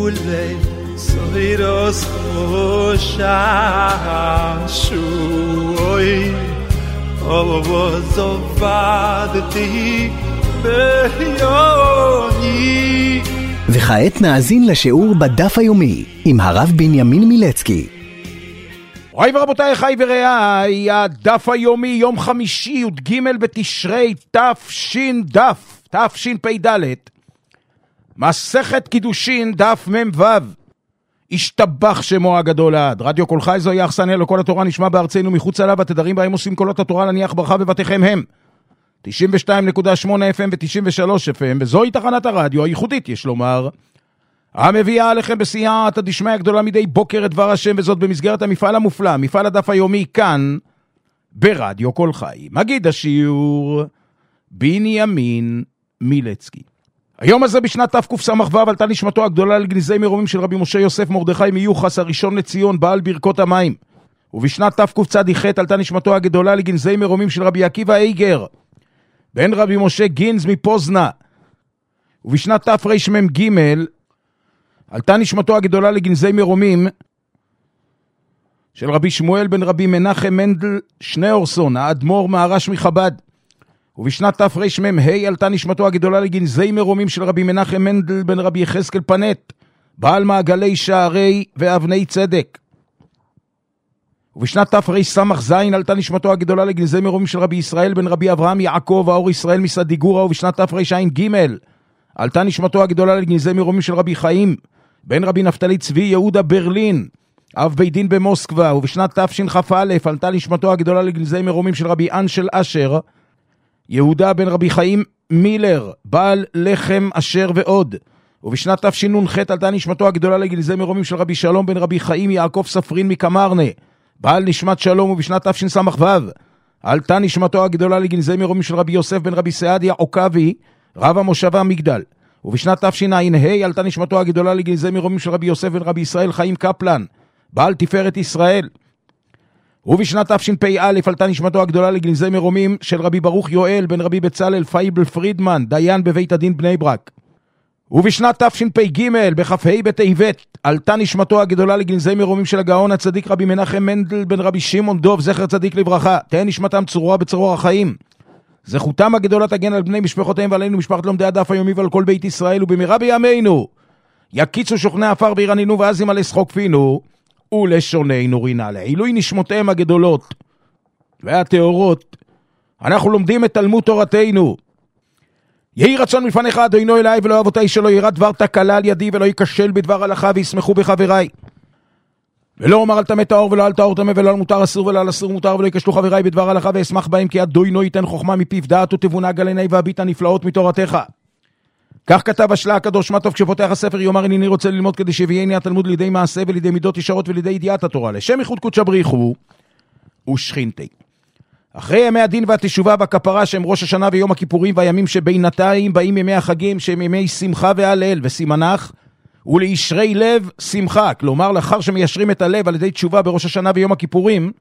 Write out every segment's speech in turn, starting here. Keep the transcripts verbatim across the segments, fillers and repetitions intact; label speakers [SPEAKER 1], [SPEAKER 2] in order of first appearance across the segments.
[SPEAKER 1] ule soiros shashui ovozovadti beyoni.
[SPEAKER 2] וכעת נאזין לשיעור בדף היומי עם הרב בנימין מילצקי.
[SPEAKER 3] רואי ורבותיי, חי ורעי, הדף היומי יום חמישי י"ג בתשרי תש"ד, תשפ"ד, מסכת קידושין דף מ"ו. השתבח שמו הגדול עד. רדיו כל חי זוהי האכסניה לכל התורה, נשמע בארצנו מחוץ עליו, התדרים בהם עושים קולות התורה להניח ברכה בבתיכם הם תשעים ושתיים נקודה שמונה אף אם ו-תשעים ושלוש אף אם, וזוהי תחנת הרדיו הייחודית, יש לומר, המביאה עליכם בסייעתא דשמיא הגדולה מדי בוקר את דבר השם, וזאת במסגרת המפעל המופלא, מפעל הדף היומי כאן ברדיו כל חי. מגיד השיעור בנימין מילצקי. היום הזה בשנת תקס"ו עלתה נשמתו הגדולה לגניזי מרומים של רבי משה יוסף מרדכי מיוחס הראשון לציון בעל ברכות המים, ובשנת תקצ"ח עלתה נשמתו הגדולה לגניזי מרומים של רבי עקיבא איגר בן רבי משה גינז מפוזנה, ובשנת תרמ"ג עלתה נשמתו הגדולה לגנזי מרומים של רבי שמואל בן רבי מנחם מנדל שניאורסון האדמו"ר מהרש מחב"ד, ובשנת תרמ"ה עלתה נשמתו הגדולה לגנזי מרומים של רבי מנחם מנדל בן רבי יחזקאל פנט בעל מעגלי שערי ואבני צדק, ובשנת תרס"ז עלתה נשמתו הגדולה לגנזי מרומים של רבי ישראל בן רבי אברהם יעקב האור ישראל מסדיגורה, ובשנת תרע"ג עלתה נשמתו הגדולה לגנזי מרומים של רבי חיים בן רבי נפתלי צבי יהודה ברלין אב בית דין במוסקבה, ובשנת תשכ"א עלתה נשמתו הגדולה לגנזי מרומים של רבי אנשל אשר יהודה בן רבי חיים מילר בעל לחם אשר ועוד, ובשנת תשנ"ח עלתה נשמתו הגדולה לגנזי מרומים של רבי שלום בן רבי חיים יעקב ספרין מקמרנה בעל נשמת שלום, ובשנת תשס"ו עלתה נשמתו הגדולה לגנזי מרומים של רבי יוסף בן רבי סעדיה עוקבי רב המושבה מגדל, ובשנת תשע"ה עלתה נשמתו הגדולה לגנזי מרומים של רבי יוסף בן רבי ישראל חיים קפלן בעל תפארת ישראל, ובשנת תשפ"א עלתה נשמתו הגדולה לגנזי מרומים של רבי ברוך יואל בן רבי בצלאל פייבל פרידמן דיין בבית הדין בני ברק, ובשנת תשפ"ג בכ"ה בטבת עלתה נשמתו הגדולה לגנזי מרומים של הגאון הצדיק רבי מנחם מנדל בן רבי שמעון דוב זכר צדיק לברכה, תהא נשמתם צרורה בצרור החיים, זכותם הגדולה תגן על בני משפחותיהם ועלינו משפחת לומדי הדף היומי ועל כל בית ישראל, ובמהרה בימינו יקיצו שוכני עפר וירננו ואז ימלא שחוק פינו ולשוננו רינה. לעילוי נשמותיהם הגדולות והטהורות אנחנו לומדים את תלמוד תורתנו. יהי רצון מלפניך אדוני אליי ולא אבותי שלא ירא דבר תקלה על ידי ולא ייכשל בדבר הלכה וישמחו בחבריי, ולא אומר אל תמת האור ולא אל תאור תמה ולא על מותר אסור ולא על אסור מותר ולא יקשלו חבריי בדבר הלכה ואשמח בהם, כי אדוני ייתן חוכמה מפיו דעת ותבונה גלני והביט הנפלאות מתורתך. כך כתב השלה הקדוש, מה טוב כשפותח הספר יאמר הנני רוצה ללמוד כדי שיביאני התלמוד לידי מעשה ולידי מידות ישרות ולידי ידיעת התורה לשם ייחוד קודש בריחו ושכינתי. אחרי ימי הדין והתשובה והכפרה שהם ראש השנה ויום הכיפורים והימים שבינתיים באים ימי החגים שהם ימי שמחה והלל וסימנך ולישרי לב שמחה, כלומר לאחר שמיישרים את הלב על ידי תשובה בראש השנה ויום הכיפורים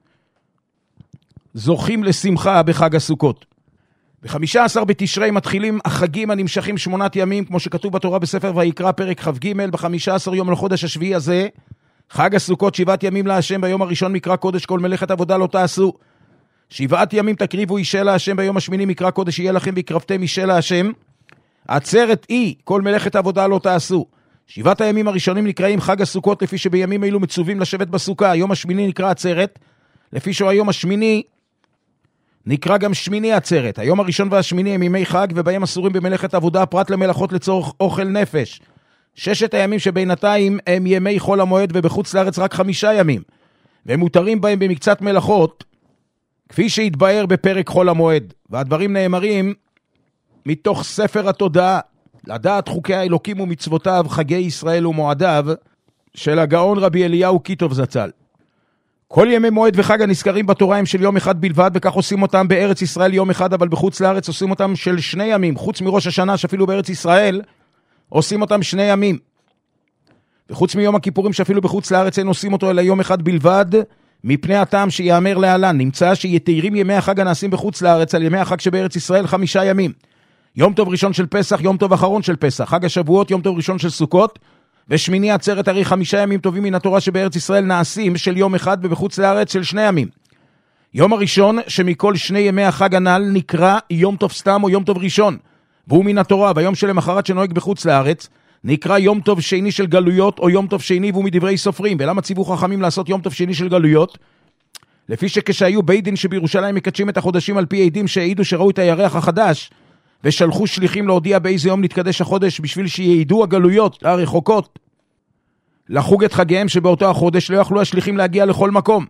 [SPEAKER 3] זוכים לשמחה בחג הסוכות. ב-חמישה עשר בתשרי מתחילים החגים הנמשכים שמונת ימים, כמו שכתוב בתורה בספר ויקרא פרק כ"ג. ב-חמישה עשר יום לחודש השביעי הזה חג הסוכות שבעת ימים להשם, ביום הראשון מקרא קודש כל מלאכת עבודה לא תעשו, שבעת ימים תקריבו אישה להשם, ביום השמיני מקרא קודש יהיה לכם ויקרבתם אישה להשם, עצרת אי כל מלאכת עבודה לא תעשו. שבעת הימים הראשונים נקראים חג הסוכות לפי שבימים אלו מצווים לשבת בסוכה, היום השמיני נקרא עצרת לפי שהיום השמיני נקרא גם שמיני עצרת. היום הראשון והשמיני הם ימי חג ובהם אסורים במלאכת עבודה פרט למלאכות לצורך אוכל נפש. ששת הימים שבינתיים הם ימי חול המועד ובחוץ לארץ רק חמישה ימים, והם מותרים בהם במקצת מלאכות כפי שהתבאר בפרק חול המועד, והדברים נאמרים מתוך ספר התודעה לדעת חוקי האלוקים ומצוותיו חגי ישראל ומועדיו של הגאון רבי אליהו קיטוב זצ"ל. כל ימי מועד וחג הנזכרים בתורה הם של יום אחד בלבד, וכך עושים אותם בארץ ישראל יום אחד, אבל בחוץ לארץ עושים אותם של שני ימים, חוץ מראש השנה שאפילו בארץ ישראל עושים אותם שני ימים. וחוץ מיום הכיפורים שאפילו בחוץ לארץ אין עושים אותו אלא יום אחד בלבד, מפני הטעם שיאמר להלן, נמצא שיתירים ימי החג הנעשים בחוץ לארץ על ימי החג שבארץ ישראל חמישה ימים. יום טוב ראשון של פסח, יום טוב אחרון של פסח, חג השבועות, יום טוב ראשון של סוכות, ושמיני עצרת הרי חמישה ימים טובים מן התורה שבארץ ישראל נעשים של יום אחד ובחוץ לארץ של שני ימים. יום הראשון שמכל שני ימי החג הנ"ל נקרא יום טוב סתם או יום טוב ראשון, והוא מן התורה, והיום שלמחרת שנוהג בחוץ לארץ נקרא יום טוב שני של גלויות או יום טוב שני והוא מדברי סופרים. ולמה ציוו חכמים לעשות יום טוב שני של גלויות? לפי שכשהיו בית דין שבירושלים מקדשים את החודשים על פי עדים שהעידו שראו את הירח החדש ושלחו שליחים להודיע באיזה יום נתקדש החודש בשביל שיעידו הגלויות הרחוקות לחוג את חגיהם שבאותו החודש לא יכלו השליחים להגיע לכל מקום.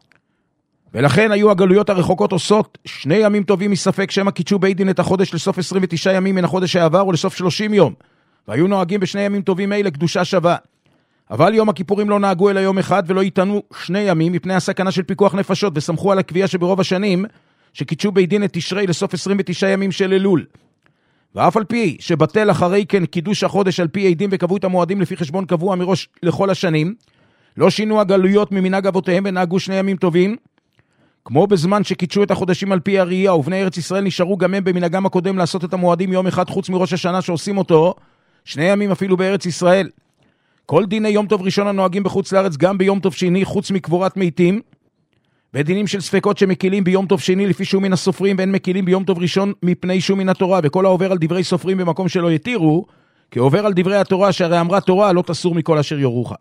[SPEAKER 3] ולכן היו הגלויות הרחוקות עושות שני ימים טובים מספק שמה קידשו בית דין את החודש לסוף עשרים ותשעה ימים מן החודש העבר ולסוף שלושים יום, והיו נוהגים בשני ימים טובים אלה קדושה שווה. אבל יום הכיפורים לא נהגו אלא יום אחד ולא ייתנו שני ימים מפני הסכנה של פיקוח נפשות, וסמכו על הקביעה שברוב השנים שקידשו בית דין את תשרי לסוף עשרים ותשעה ימים של אלול. ואף על פי שבטל אחרי כן קידוש החודש על פי עדים וקבעו את המועדים לפי חשבון קבוע מראש לכל השנים, לא שינו הגלויות ממנהג אבותיהם ונהגו שני ימים טובים, כמו בזמן שקידשו את החודשים על פי הראייה, ובני ארץ ישראל נשארו גם הם במנהגם הקודם לעשות את המועדים יום אחד חוץ מראש השנה שעושים אותו שני ימים אפילו בארץ ישראל. כל דיני יום טוב ראשון הנוהגים בחוץ לארץ גם ביום טוב שני חוץ מקבורת מתים, ודינים של ספקות שמקילים ביום טוב שני לפי שהוא מן הסופרים ואין מקילים ביום טוב ראשון מפני שהוא מן התורה, וכל העובר על דברי סופרים במקום שלא יתירו כי עובר על דברי התורה, שהרי אמרה תורה לא תסור מכל אשר יורוך.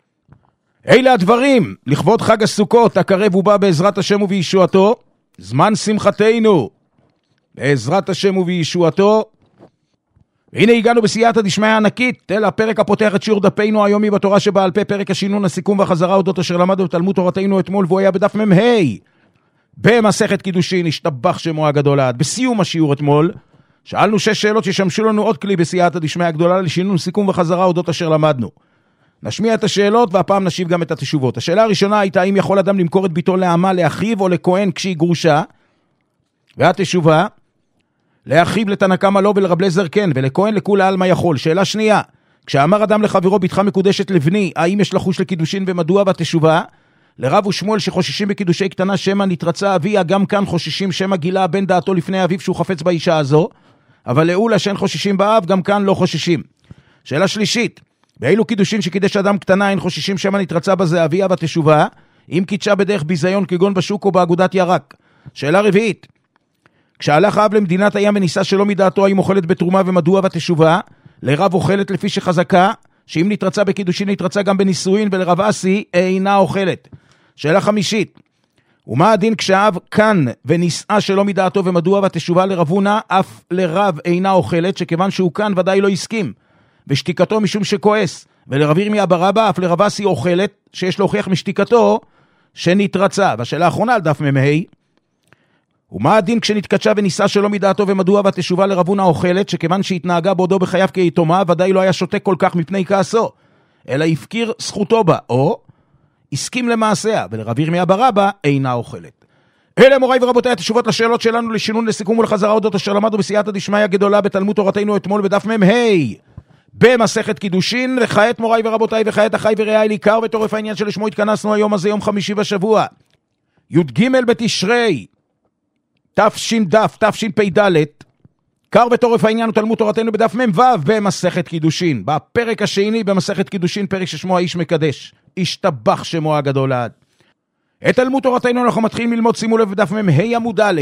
[SPEAKER 3] אלה הדברים לכבוד חג הסוכות הקרב ובא בעזרת השם ובישועתו, זמן שמחתנו בעזרת השם ובישועתו. והנה הגענו בסייעתא דשמיא ענקית אל הפרק הפותח את שיעור דפינו היומי בתורה שבעל פה, פרק השינון, הסיכום והחזרה אודות אשר למדנו בתלמוד תורתנו אתמול, והוא היה בדף מ"ה במסכת קידושין, השתבח שמו הגדול עד. בסיום השיעור אתמול שאלנו שש שאלות ששמשו לנו עוד כלי בסייעתא דשמיא הגדולה לשינון, סיכום וחזרה אודות אשר למדנו. נשמיע את השאלות והפעם נשיב גם את התשובות. השאלה הראשונה הייתה האם יכול אדם למכור את ביתו לאמה, לאחיו או לכהן כשהיא גרושה, והתשובה לאחיו לתנא קמא לא ולרב אליעזר כן, ולכהן לכולי עלמא יכול. שאלה שנייה, כשאמר אדם לחברו ביתך מקודשת לבני, האם יש לחוש לקידושין ומדוע? והתשובה לרב ושמואל שחוששים בקידושי קטנה שמא נתרצה אביה, גם כאן חוששים שמא גילה בן דעתו לפני אביו שהוא חפץ באישה הזו, אבל לאולה שאין חוששים באב, גם כאן לא חוששים. שאלה שלישית, באילו קידושין שקידש אדם קטנה אין חוששים שמא נתרצה בזה אביה? והתשובה אם קידשה בדרך ביזיון כגון בשוק או באגודת ירק. שאלה רביעית, כשהלך האב למדינת הים וניסה שלא מדעתו האם אוכלת בתרומה ומדוע? והתשובה לרב אוכלת לפי שחזקה שאם נתרצה בקידושין נתרצה גם בנישואין, ולרב אסי אינה אוכלת. שאלה חמישית, ומה הדין כשהאב כאן וניסה שלא מדעתו ומדוע? והתשובה לרב הונא אף לרב אינה אוכלת, שכיוון שהוא כאן ודאי לא הסכים ושתיקתו משום שכועס, ולרב ירמיה בר אבא אף לרב אסי אוכלת שיש להוכיח משתיקתו שנתרצה. והשאלה האחרונה על דף מ"ה, ומה הדין כשנתקדשה וניסה שלא מדעתו ומדוע? והתשובה לרב הונא אוכלת, שכיוון שהתנהגה בעודו בחייו כיתומה ודאי לא היה שותק כל כך מפני כעסו, אלא הפקיר זכותו בה, או הסכים למעשיה, ולרב ירמיה בר אבא אינה אוכלת. אלה מוריי ורבותיי התשובות לשאלות שלנו לשינון, לסיכום ולחזרה אודות אשר למדנו בסייעתא דשמיא הגדולה בתלמוד תורתנו אתמול בדף מ"ה במסכת קידושין. וכעת מוריי ורבותיי וכעת אחיי ורעיי לעיקר וטורף העניין שלשמו התכנסנו היום הזה, יום חמישי בשבוע, י"ג בתשרי תש"ד תשפ"ד. קר וטורף העניין הוא תלמוד תורתנו בדף מ"ו במסכת קידושין, בפרק השני במסכת קידושין, פרק ששמו האיש מקדש, השתבח שמו הגדול עד. את תלמוד תורתנו אנחנו מתחילים ללמוד, שימו לב, בדף מ"ה עמוד א',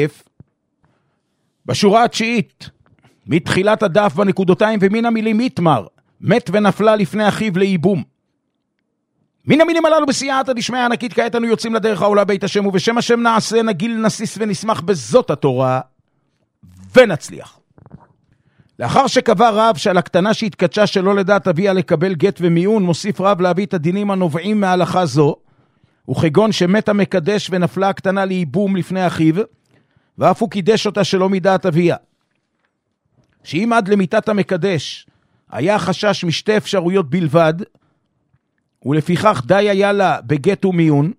[SPEAKER 3] בשורה התשיעית מתחילת הדף בנקודותיים, ומן המילים יתמר מת ונפלה לפני אחיו לאיבום. מן המילים הללו בסייעתא דשמיא ענקית. כעת אנו יוצאים לדרך העולה בית השם, ובשם השם נעשה, נגיל, נסיס ונשמח בזאת התורה ונצליח. לאחר שקבע רב שעל הקטנה שהתקדשה שלא לדעת אביה לקבל גט ומיון, מוסיף רב להביא את הדינים הנובעים מהלכה זו, וכגון שמת המקדש ונפלה הקטנה לאיבום לפני אחיו, ואף הוא קידש אותה שלא מדעת אביה, שאם עד למיתת המקדש היה חשש משתי אפשרויות בלבד, ולפיכך די היה לה בגט ומיון,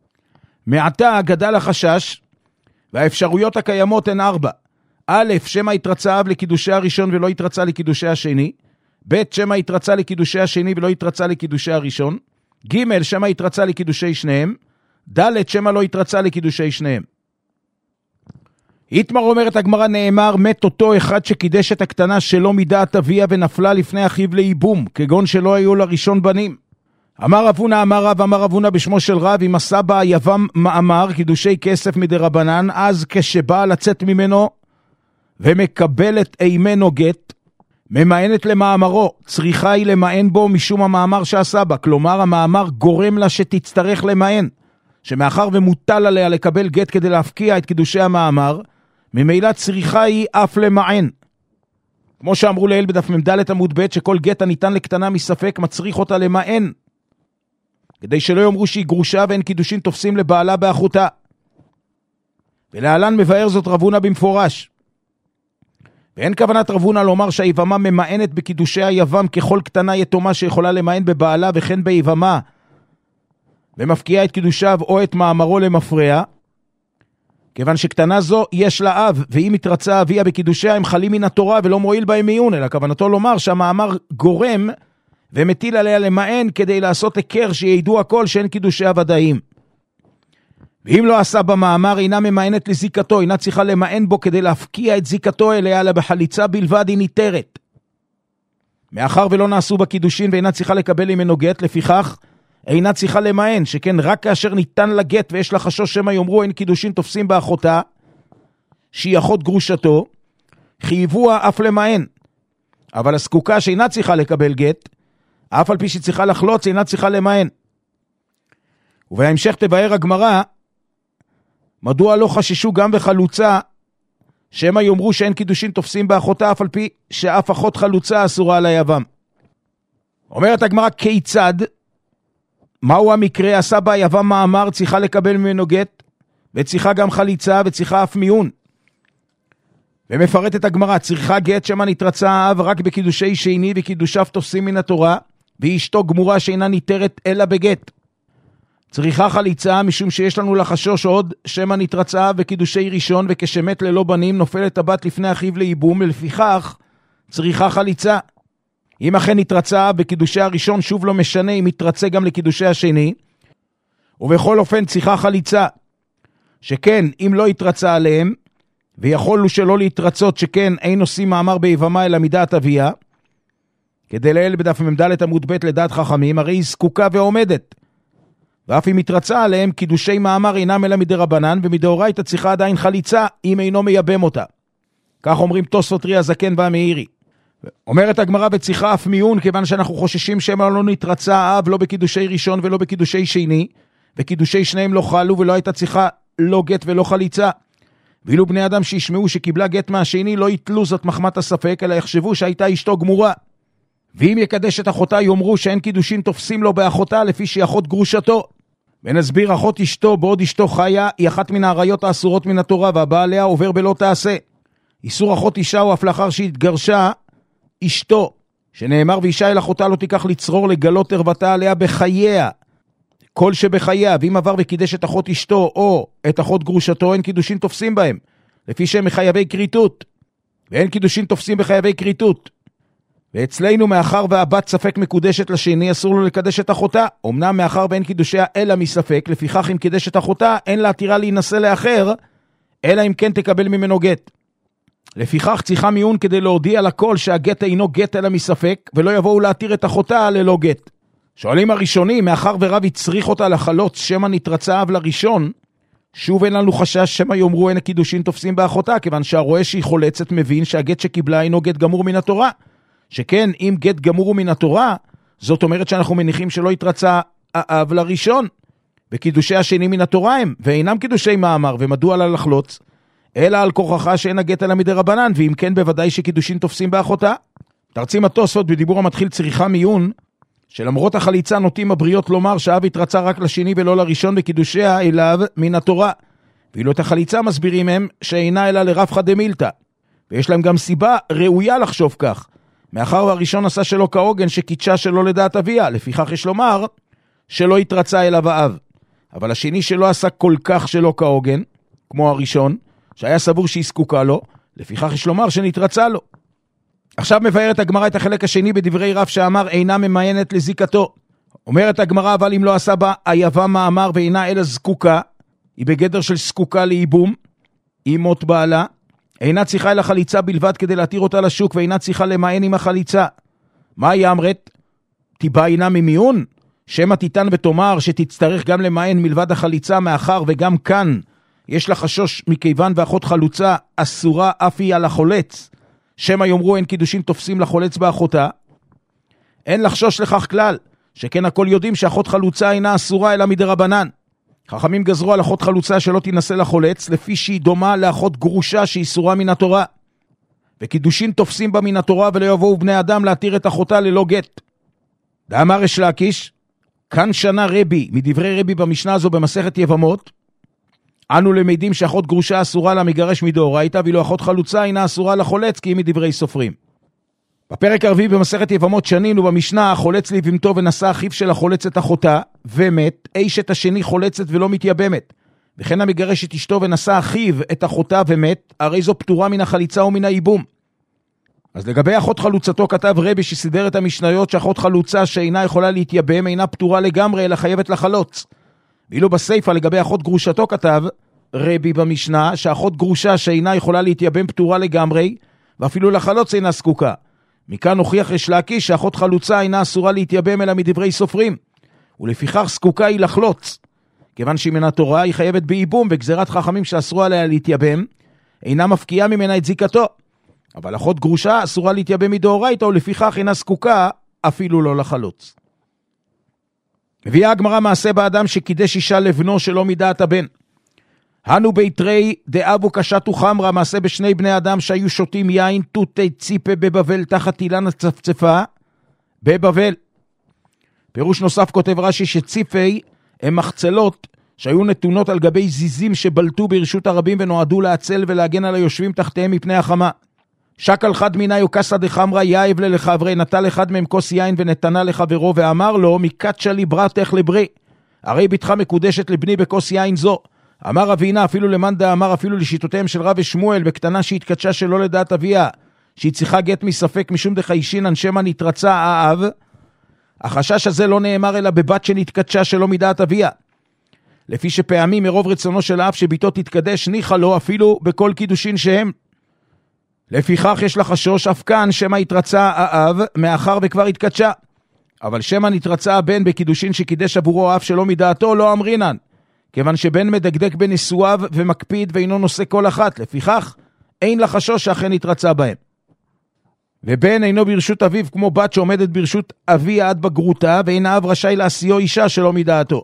[SPEAKER 3] מעתה גדל החשש, והאפשרויות הקיימות הן ארבע. א', שמא התרצה אב לקידושי הראשון ולא התרצה לקידושי השני. ב', שמא התרצה לקידושי השני ולא התרצה לקידושי הראשון. ג', שמא התרצה לקידושי שניהם. ד', שמא לא התרצה לקידושי שניהם. איתמר אומרת הגמרא, נאמר מת אותו אחד שקידש את הקטנה שלא מדעת אביה ונפלה לפני אחיו לאיבום, כגון שלא היו לראשון בנים. אמר אבונה אמר רב אמר אבונה בשמו של רב, אם עשה בה יבם מאמר קידושי כסף מדרבנן, אז כשבא לצאת ממנו ומקבלת אימנו גט, ממאנת למאמרו, צריכה היא למאן בו משום המאמר שעשה בה, כלומר המאמר גורם לה שתצטרך למאן, שמאחר ומוטל עליה לקבל גט כדי להפקיע את קידושי המאמר, ממילא צריכה היא אף למאן. כמו שאמרו לאל בדף ממדלת עמוד ב', שכל גט הניתן לקטנה מספק מצריך אותה למאן, כדי שלא יאמרו שהיא גרושה ואין קידושין תופסים לבעלה באחותה. ולהלן מבאר זאת רבונה במפורש. ואין כוונת רבונה לומר שהיבמה ממאנת בקידושי היבם ככל קטנה יתומה שיכולה למאן בבעלה, וכן ביבמה ומפקיעה את קידושיו או את מאמרו למפרע, כיוון שקטנה זו יש לה אב, ואם התרצה אביה בקידושיה הם חלים מן התורה ולא מועיל בהם מיון, אלא כוונתו לומר שהמאמר גורם ומטיל עליה למאן כדי לעשות הכר שידעו הכל שאין קידושיה ודאים. ואם לא עשה במאמר אינה ממאנת לזיקתו, אינה צריכה למאן בו כדי להפקיע את זיקתו אליה, אלא בחליצה בלבד היא ניתרת. מאחר ולא נעשו בקידושין ואינה צריכה לקבל ממנו גט, לפיכך אינה צריכה למאן, שכן רק כאשר ניתן לה גט ויש לה חשוש שמא יאמרו אין קידושין תופסים באחותה, שהיא אחות גרושתו, חייבוה אף למאן. אבל הסקוקה שאינה צריכה לקבל גט, אף על פי שהיא צריכה לחלוץ, אינה צריכה למאן. ובהמשך תבאר הגמרא, מדוע לא חששו גם בחלוצה, שמא יאמרו שאין קידושין תופסים באחותה, אף על פי שאף אחות חלוצה אסורה על היבם. אומרת הגמרא, כיצד? מהו המקרה? עשה בה יבם מאמר, צריכה לקבל ממנו גט, וצריכה גם חליצה, וצריכה אף מיון. ומפרט את הגמרא, צריכה גט שמה נתרצה האב רק בקידושי שני, וקידושיו תופסים מן התורה, והיא אשתו גמורה שאינה ניתרת אלא בגט. צריכה חליצה משום שיש לנו לחשוש עוד שמה נתרצה וקידושי ראשון, וכשמת ללא בנים נופלת הבת לפני אחיו לאיבום, ולפיכך צריכה חליצה. אם אכן נתרצה בקידושי הראשון, שוב לא משנה אם יתרצה גם לקידושי השני, ובכל אופן צריכה חליצה, שכן אם לא יתרצה עליהם, ויכולו שלא להתרצות, שכן אין עושים מאמר ביבמה אלא מדעת אביה, כדי לאל בדף ממדלת עמוד ב' לדעת חכמים, הרי היא זקוקה ועומדת, ואף אם יתרצה עליהם קידושי מאמר אינם אלא מדרבנן, ומדאורייתא צריכה עדיין חליצה אם אינו מייבם אותה. כך אומרים תוספות רי הזקן והמאירי. אומרת הגמרא, וצריכה אף מיון, כיוון שאנחנו חוששים שמא לא נתרצה האב לא בקידושי ראשון ולא בקידושי שני, וקידושי שניהם לא חלו ולא הייתה צריכה לא גט ולא חליצה. ואילו בני אדם שישמעו שקיבלה גט מהשני לא יתלו זאת מחמת הספק, אלא יחשבו שהייתה אשתו גמורה. ואם יקדש את אחותה יאמרו שאין קידושין תופסים לו באחותה לפי שהיא אחות גרושתו. ונסביר, אחות אשתו בעוד אשתו חיה היא אחת מן העריות האסורות מן התורה, והבעליה עובר בלא תעשה. איסור אחות אישה הוא אף לאחר שהתגרשה אשתו, שנאמר ואישה אל אחותה לא תיקח לצרור לגלות ערוותה עליה בחייה, כל שבחייה. ואם עבר וקידש את אחות אשתו או את אחות גרושתו אין קידושין תופסים בהם, לפי שהם מחייבי קריטות, ואין קידושין תופסים בחייבי קריטות. ואצלנו מאחר והבת ספק מקודשת לשני, אסור לו לקדש את אחותה, אמנם מאחר ואין קידושיה אלא מספק, לפיכך אם קידש את אחותה אין לה עתירה להינשא לאחר, אלא אם כן תקבל ממנו גט. לפיכך צריכה מיון כדי להודיע לכל שהגט אינו גט אלא מספק, ולא יבואו להתיר את אחותה ללא גט. שואלים הראשונים, מאחר ורב יצריך אותה לחלוץ שמא נתרצה אב לראשון, שוב אין לנו חשש שמא יאמרו אין הקידושין תופסים באחותה, כיוון שהרואה שהיא חולצת מבין שהגט שקיבלה אינו גט גמור מן התורה. שכן אם גט גמור הוא מן התורה, זאת אומרת שאנחנו מניחים שלא יתרצה האב לראשון, וקידושי השני מן התורה הם, ואינם קידושי מאמר, ומדוע לה לחלוץ? אלא על כוחך שאין הגט אלא מדרבנן, ואם כן בוודאי שקידושין תופסים באחותה. תרצים התוספות בדיבור המתחיל צריכה מיון, שלמרות החליצה נוטים הבריות לומר שהאב יתרצה רק לשני ולא לראשון בקידושיה אליו מן התורה, ואילו את החליצה מסבירים הם שאינה אלא לרבחא דמילתא, ויש להם גם סיבה ראויה לחשוב כך, מאחר והראשון עשה שלא כהוגן שקידשה שלא לדעת אביה, לפיכך יש לומר שלא יתרצה אליו האב. אבל השני שלא עשה כל כך שלא כהוגן, כמו הראשון, שהיה סבור שהיא זקוקה לו, לפיכך יש לומר שנתרצה לו. עכשיו מבארת הגמרא את החלק השני בדברי רב שאמר אינה ממיינת לזיקתו. אומרת הגמרא, אבל אם לא עשה בה היבם מאמר ואינה אלא זקוקה, היא בגדר של זקוקה לאיבום, אימות בעלה, אינה צריכה אל החליצה בלבד כדי להתיר אותה לשוק, ואינה צריכה למען עם החליצה. מה היא אמרת? תיבא אינה ממיון? שמה תיתן ותאמר שתצטרך גם למען מלבד החליצה, מאחר וגם כאן יש לה חשוש מכיוון ואחות חלוצה אסורה אף היא על החולץ. שמה יאמרו אין קידושין תופסים לחולץ באחותה. אין לחשוש לכך כלל, שכן הכל יודעים שאחות חלוצה אינה אסורה אלא מדרבנן. חכמים גזרו על אחות חלוצה שלא תנסה לחולץ, לפי שהיא דומה לאחות גרושה שהיא אסורה מן התורה. וקידושין תופסים בה מן התורה, ולא יבואו בני אדם להתיר את אחותה ללא גט. דאמר יש להקיש, כאן שנה רבי, מדברי רבי במשנה הזו במסכת יבמות, אנו למדים שאחות גרושה אסורה לה מגרש מדאורייתא, ואילו אחות חלוצה אינה אסורה לחולץ, כי היא מדברי סופרים. בפרק הרביעי במסכת יבמות שנינו במשנה, חולץ לבהמתו ונשא אחיו של החולץ את אחותה, ומת, אשת השני חולצת ולא מתייבמת. וכן המגרש את אשתו ונשא אחיו את אחותה ומת, הרי זו פטורה מן החליצה ומן הייבום. אז לגבי אחות חלוצתו כתב רבי שסידר את המשניות שאחות חלוצה שאינה יכולה להתייבם, אינה פטורה לגמרי אלא חייבת לחלוץ. ואילו בסייפה לגבי אחות גרושתו כתב רבי במשנה שאחות גרושה שאינה יכולה להתייבם פטורה לגמרי, ואפילו לחלוץ אינה זקוקה. מכאן הוכיח יש להקיש שאחות חלוצה אינה אסורה להתייבם אלא מדברי סופרים, ולפיכך זקוקה היא לחלוץ. כיוון שהיא מן התורה היא חייבת בייבום, וגזירת חכמים שאסרו עליה להתייבם אינה מפקיעה ממנה את זיקתו. אבל אחות גרושה אסורה להתייבם מדאורייתא, ולפיכך אינה זקוקה אפילו לא לחלוץ. מביאה הגמרא מעשה באדם שקידש אישה לבנו שלא מדעת הבן. הנו ביתרי דאבו קשתו חמרה, מעשה בשני בני אדם שהיו שותים יין תותי ציפה בבבל תחת אילן הצפצפה בבבל. פירוש נוסף כותב רש"י שציפי הם מחצלות שהיו נתונות על גבי זיזים שבלטו ברשות הרבים ונועדו להצל ולהגן על היושבים תחתיהם מפני החמה. שקל חד מיני וקסא דחמרה יאיב לחברי, נטל אחד מהם כוס יין ונתנה לחברו ואמר לו מקדשה לי ברתך לברי, הרי בתך מקודשת לבני בכוס יין זו. אמר אבינה אפילו למאן דאמר אפילו לשיטותיהם של רב ושמואל, בקטנה שהתקדשה שלא לדעת אביה, שהיא צריכה גט מספק משום דחיישינן שמא נתרצה האב. החשש הזה לא נאמר אלא בבת שנתקדשה שלא מדעת אביה, לפי שפעמים מרוב רצונו של האב שביתו תתקדש ניחא לו אפילו בכל קידושין שהם. לפיכך יש לה חשוש אף כאן שמא התרצה האב מאחר וכבר התקדשה, אבל שמא נתרצה הבן בקידושין שקידש עבורו האב שלא מדעתו לא אמרינן, כיוון שבן מדקדק בנישואיו ומקפיד ואינו נושא כל אחת, לפיכך אין לה חשוש שאכן התרצה בהם. ובן אינו ברשות אביו כמו בת שעומדת ברשות אבי עד בגרותה, ואין האב רשאי להשיאו אישה שלא מדעתו.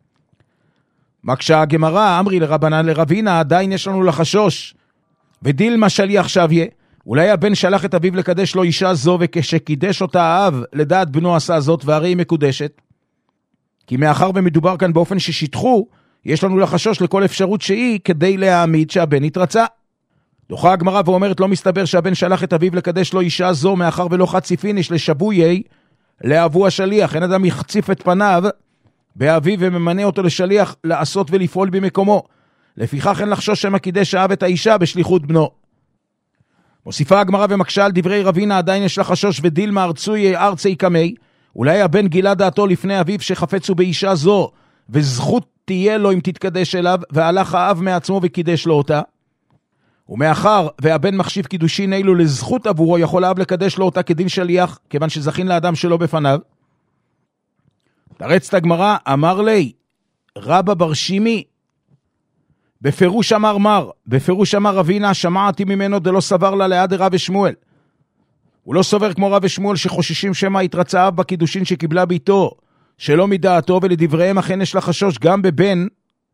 [SPEAKER 3] מקשה הגמרא, אמרי לרבנן לרבינה, עדיין יש לנו לחשוש. ודילמה שליח שביה, אולי הבן שלח את אביו לקדש לו אישה זו, וכשקידש אותה האב לדעת בנו עשה זאת, והרי היא מקודשת. כי מאחר ומדובר כאן באופן ששיתחו, יש לנו לחשוש לכל אפשרות שהיא כדי להעמיד שהבן יתרצה. דוחה הגמרא ואומרת לא מסתבר שהבן שלח את אביו לקדש לו אישה זו, מאחר ולא חצי פיניש לשבויי לאבו השליח. אין אדם יחציף את פניו באביו וממנה אותו לשליח לעשות ולפעול במקומו. לפיכך אין לחשוש שמא קידש האב את האישה בשליחות בנו. מוסיפה הגמרא ומקשה על דברי רבינה, עדיין יש לחשוש ודילמה ארצוי ארצי קמי, אולי הבן גילה דעתו לפני אביו שחפצו באישה זו, וזכות תהיה לו אם תתקדש אליו, והלך האב מעצמו וקידש לו אותה. ומאחר והבן מחשיב קידושין אילו לזכות עבורו, יכול האב לקדש לו אותה כדין שליח, כיוון שזכין לאדם שלו בפניו. תרצת הגמרא, אמר לי רבא בר שימי, בפירוש אמר מר, בפירוש אמר רבינה, שמעתי ממנו דלא סבר לה ליד רב ושמואל. הוא לא סובר כמו רב ושמואל שחוששים שמא התרצה אב בקידושין שקיבלה ביתו שלא מדעתו, ולדבריהם אכן יש לחשוש גם בבן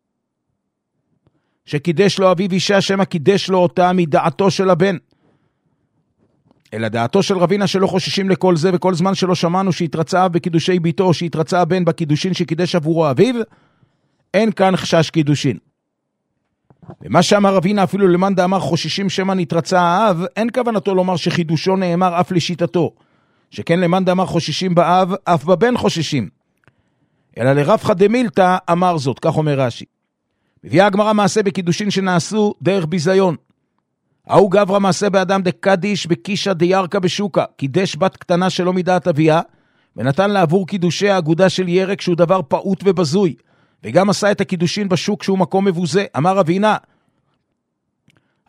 [SPEAKER 3] שקידש לו אביו אישה שמא קידש לו אותה מדעתו של הבן. אלא דעתו של רבינה שלא חוששים לכל זה, וכל זמן שלא שמענו שהתרצה אב בקידושי ביתו או שהתרצה הבן בקידושין שקידש עבורו אביו, אין כאן חשש קידושין. ומה שאמר רבינה אפילו למאן דאמר חוששים שמא נתרצה האב, אין כוונתו לומר שחידושו נאמר אף לשיטתו, שכן למאן דאמר חוששים באב אף בבן חוששים, אלא לרבחא דמילתא אמר זאת, כך אומר רש"י. מביאה הגמרא מעשה בקידושין שנעשו דרך ביזיון. ההוא גברא מעשה באדם דקדיש בקישא דירקא בשוקה, קידש בת קטנה שלא מדעת אביה, ונתן לעבור קידושי האגודה של ירק שהוא דבר פעוט ובזוי, וגם עשה את הקידושין בשוק שהוא מקום מבוזה. אמר רבינה,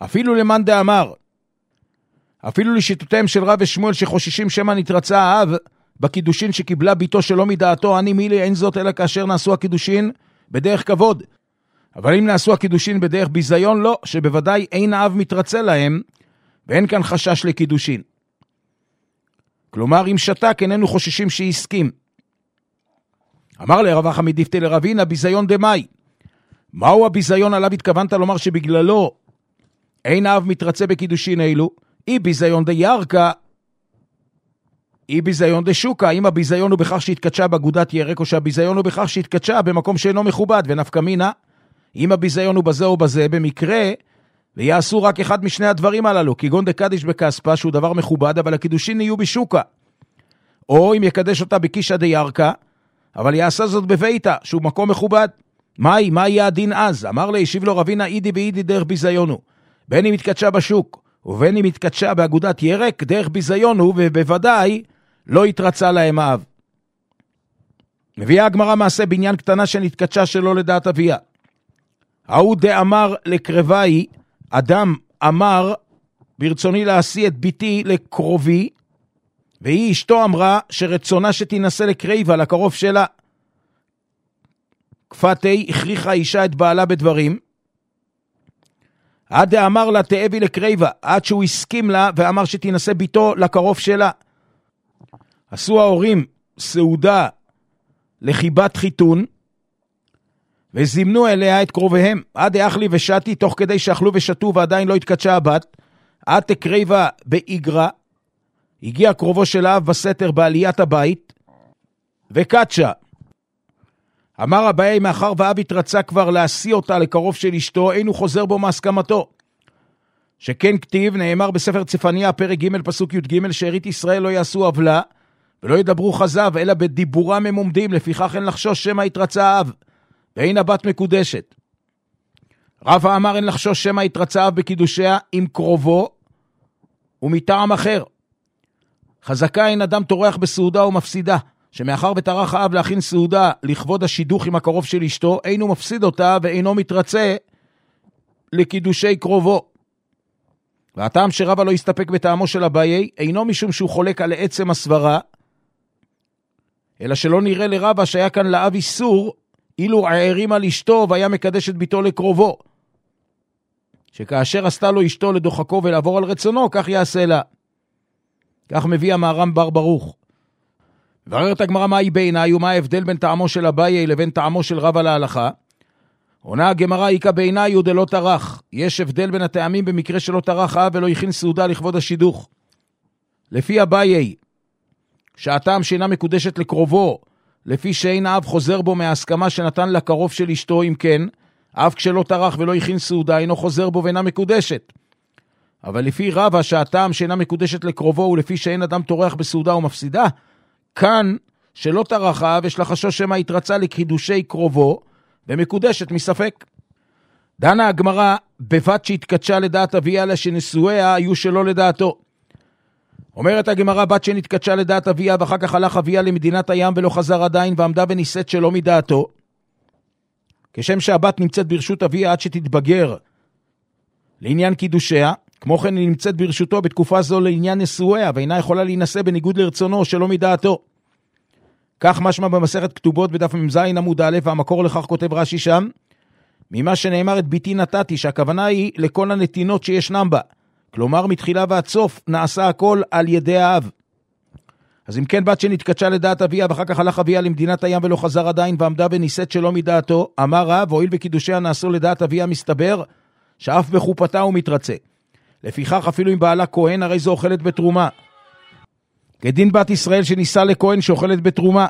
[SPEAKER 3] אפילו למאן דאמר, אפילו לשיטותיהם של רב ושמואל שחוששים שמא נתרצה האב בקידושין שקיבלה ביתו שלא מדעתו, אני מילי אין זאת אלא כאשר נעשו הקידושין בדרך כבוד. אבל אם נעשו הקידושין בדרך ביזיון, לא, שבוודאי אין האב מתרצה להם, ואין כאן חשש לקידושין. כלומר, אם שתק, איננו חוששים שיסכים. אמר לרב אחא מדיפתי לרבינה, ביזיון דמאי. מהו הביזיון עליו התכוונת לומר שבגללו אין האב מתרצה בקידושין אלו? אי ביזיון דירקה, אי ביזיון דשוקה. אם הביזיון הוא בכך שהתקדשה באגודת ירק, או שהביזיון הוא בכך שהתקדשה במקום שאינו מכובד, ונפקא מינה, אם הביזיון הוא בזה או בזה, במקרה, ויעשו רק אחד משני הדברים הללו, כגון דקדיש בכספה, שהוא דבר מכובד, אבל הקידושין יהיו בשוקה. או אם יקדש אותה בקישה דירקה, אבל יעשה זאת בביתה, שהוא מקום מכובד. מהי? מה יהיה הדין אז? אמר לה, ישיב לו רבינה, אידי ואידי דרך ביזיונו. בין אם התקדשה בשוק, ובין אם התקדשה באגודת ירק, דרך ביזיונו, ובוודאי לא יתרצה להם האב. מביאה הגמרא מעשה בעניין קטנה שנתקדשה שלא לדעת אביה. ההוא דאמר לקרבי, אדם אמר, ברצוני להשיא את ביתי לקרובי, והיא אשתו אמרה שרצונה שתנסה לקריבה, לקרוב שלה. כפתי הכריחה אישה את בעלה בדברים, עד דאמר לה תאבי לקריבה, עד שהוא הסכים לה ואמר שתנסה ביתו לקרוב שלה. עשו ההורים סעודה לחיבת חיתון, וזימנו אליה את קרוביהם, עד האכלי ושתי, תוך כדי שאכלו ושתו ועדיין לא התקדשה הבת, עד תקריבה באיגרה, הגיע קרובו של האב בסתר בעליית הבית, וקדשה. אמר הבאי, מאחר ואב התרצה כבר להשיא אותה לקרוב של אשתו, אינו חוזר בו מהסכמתו. שכן כתיב, נאמר בספר צפניה, פרק ג' פסוק י' ג', שארית ישראל לא יעשו עוולה, ולא ידברו חזב, אלא בדיבורם הם עומדים, לפיכך אין לחשוש שמא התרצה האב, ואין הבת מקודשת. רבא אמר, אין לחשוש שמא התרצה האב בקידושיה עם קרובו, ומטעם אחר. חזקה אין אדם תורח בסעודה ומפסידה, שמאחר וטרח האב להכין סעודה לכבוד השידוך עם הקרוב של אשתו, אינו מפסיד אותה ואינו מתרצה לקידושי קרובו. והטעם שרבא לא יסתפק בטעמו של אביי, אינו משום שהוא חולק על עצם הסברה, אלא שלא נראה לרבא שהיה כאן לאב איסור, אילו הערים על אשתו והיה מקדש את ביתו לקרובו. שכאשר עשתה לו אשתו לדוחקו ולעבור על רצונו, כך יעשה לה. כך מביא המהר"ם בר ברוך. ובררת הגמרא מהי בעיניי ומה ההבדל בין טעמו של אביי לבין טעמו של רבא להלכה. עונה הגמרא, איקה בעיניי הוא דלא טרח. יש הבדל בין הטעמים במקרה שלא טרח האב ולא הכין סעודה לכבוד השידוך. לפי אביי, שהטעם שאינה מקודשת לקרובו, לפי שאין האב חוזר בו מההסכמה שנתן לקרוב של אשתו, אם כן, אב כשלא טרח ולא הכין סעודה, אינו חוזר בו ואינה מקודשת. אבל לפי רבא, שהטעם שאינה מקודשת לקרובו, ולפי שאין אדם טורח בסעודה ומפסידה, כאן, שלא טרח האב, יש לחשוש שמא התרצה לקידושי קרובו, ומקודשת מספק. דנה הגמרא, בבת שהתקדשה לדעת אביה, לה שנשואיה היו שלא לדעתו. אומרת הגמרא, בת שנתקדשה לדעת אביה, ואחר כך הלך אביה למדינת הים ולא חזר עדיין, ועמדה ונישאת שלא מדעתו. כשם שהבת נמצאת ברשות אביה עד שתתבגר לעניין קידושיה, כמו כן היא נמצאת ברשותו בתקופה זו לעניין נשואיה, ואינה יכולה להינשא בניגוד לרצונו שלא מדעתו. כך משמע במסכת כתובות בדף מ"ז עמוד א', והמקור לכך כותב רש"י שם, ממה שנאמר את ביתי נתתי, שהכוונה היא לכל הנתינות שישנם בה. כלומר, מתחילה ועד סוף נעשה הכל על ידי האב. אז אם כן, בת שנתקדשה לדעת אביה, ואחר כך הלך אביה למדינת הים ולא חזר עדיין, ועמדה ונישאת שלא מדעתו, אמר רב, הואיל וקידושיה נעשו לדעת אביה, מסתבר שאף בחופתה הוא מתרצה. לפיכך, אפילו אם בעלה כהן, הרי זו אוכלת בתרומה. כדין בת ישראל שניסה לכהן שאוכלת בתרומה.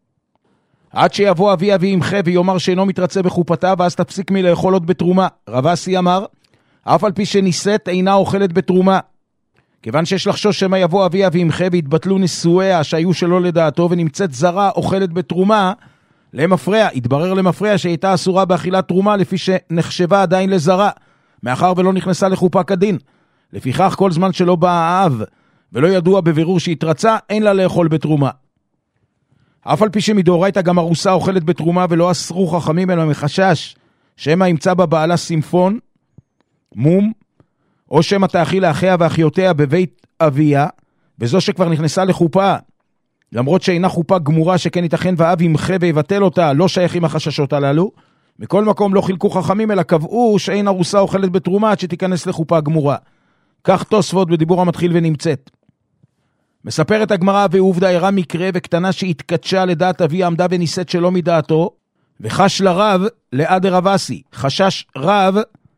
[SPEAKER 3] עד שיבוא אביה וימחה ויאמר שאינו מתרצה בחופתה, ואז תפסיק מלאכול עוד בתרומה. רב אסי אמר, אף על פי שנישאת אינה אוכלת בתרומה. כיוון שיש לחשוש שמא יבוא אביה וימחה והתבטלו נישואיה שהיו שלא לדעתו, ונמצאת זרה אוכלת בתרומה, למפרע, התברר למפרע שהייתה אסורה באכילת תרומה לפי שנחשבה עדיין לזרה, מאחר ולא נכנסה לחופה כדין. לפיכך כל זמן שלא בא האב ולא ידוע בבירור שהתרצה, אין לה לאכול בתרומה. אף על פי שמדאורייתא גם ארוסה אוכלת בתרומה, ולא אסרו חכמים אלא מחשש שמא ימצא בה בעלה סימפון, מום, או שמא תאכיל לאחיה ואחיותיה בבית אביה, וזו שכבר נכנסה לחופה, למרות שאינה חופה גמורה שכן ייתכן ואב ימחה ויבטל אותה, לא שייכים החששות הללו. מכל מקום לא חילקו חכמים, אלא קבעו שאין ארוסה אוכלת בתרומה עד שתיכנס לחופה גמורה. כך תוספות בדיבור המתחיל ונמצאת. מספרת הגמרא, ועובדה אירע מקרה וקטנה שהתקדשה לדעת אביה, עמדה וניסית שלא מדעתו, וחש לרב לעד רבסי, חשש רב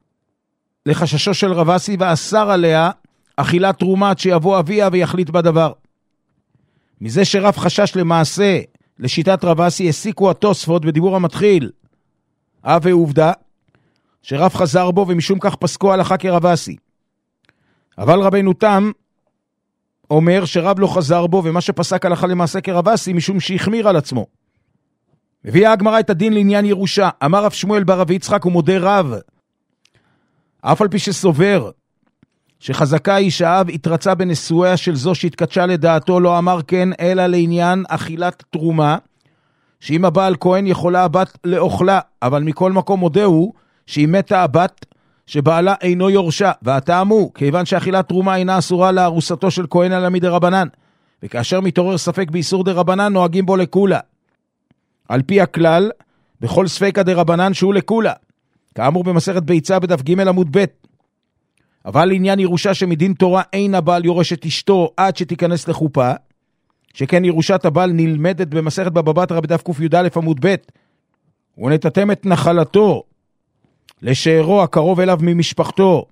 [SPEAKER 3] לחששו של רבסי, ואסר עליה אכילת תרומה עד שיבוא אביה ויחליט בדבר. מזה שרב חשש למעשה לשיטת רבסי, הסיקו התוספות בדיבור המתחיל אב ועובדה שרב חזר בו, ומשום כך פסקו הלכה כרבסי. אבל רבנו תם אומר שרב לא חזר בו, ומה שפסק הלכה למעשה כרבסי משום שהחמיר על עצמו. מביאה הגמרא את הדין לעניין ירושה. אמר רב שמואל בר רבי יצחק, ומודה רב, אף על פי שסובר שחזקה היא שהאב התרצה בנשואיה של זו שהתקדשה לדעתו, לא אמר כן אלא לעניין אכילת תרומה, שאם הבעל כהן יכולה הבת לאוכלה, אבל מכל מקום מודהו שהיא מתה הבת שבעלה אינו יורשה, והטעם הוא כיוון שאכילת תרומה אינה אסורה לארוסתו של כהן אלא מדרבנן, וכאשר מתעורר ספק באיסור דרבנן נוהגים בו לכולה, על פי הכלל בכל ספקא דרבנן שהוא לכולה, כאמור במסכת ביצה בדף ג' עמוד ב'. אבל לעניין ירושה שמדין תורה אין הבעל יורש את אשתו עד שתיכנס לחופה, שכן ירושת הבעל נלמדת במסכת בבא בתרא בדף ק"יא עמוד ב', ונתתם את נחלתו לשארו הקרוב אליו ממשפחתו,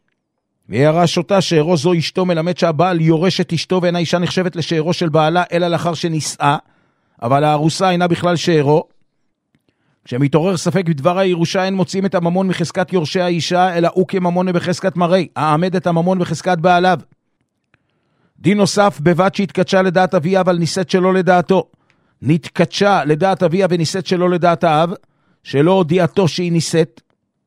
[SPEAKER 3] וירש אותה שארו זו אשתו, מלמד שהבעל יורש את אשתו, ואינה אישה נחשבת לשארו של בעלה אלא לאחר שנישאה, אבל הארוסה אינה בכלל שארו. כשמתעורר ספק בדבר הירושה אין מוצאים את הממון מחזקת יורשי האישה, אלא הוא כממון בחזקת מראי, העמד את הממון בחזקת בעליו. דין נוסף בבת שהתקדשה לדעת אביה אבל ניסית שלא לדעתו. נתקדשה לדעת אביה וניסית שלא לדעת האב, שלא הודיעתו שהיא ניסית,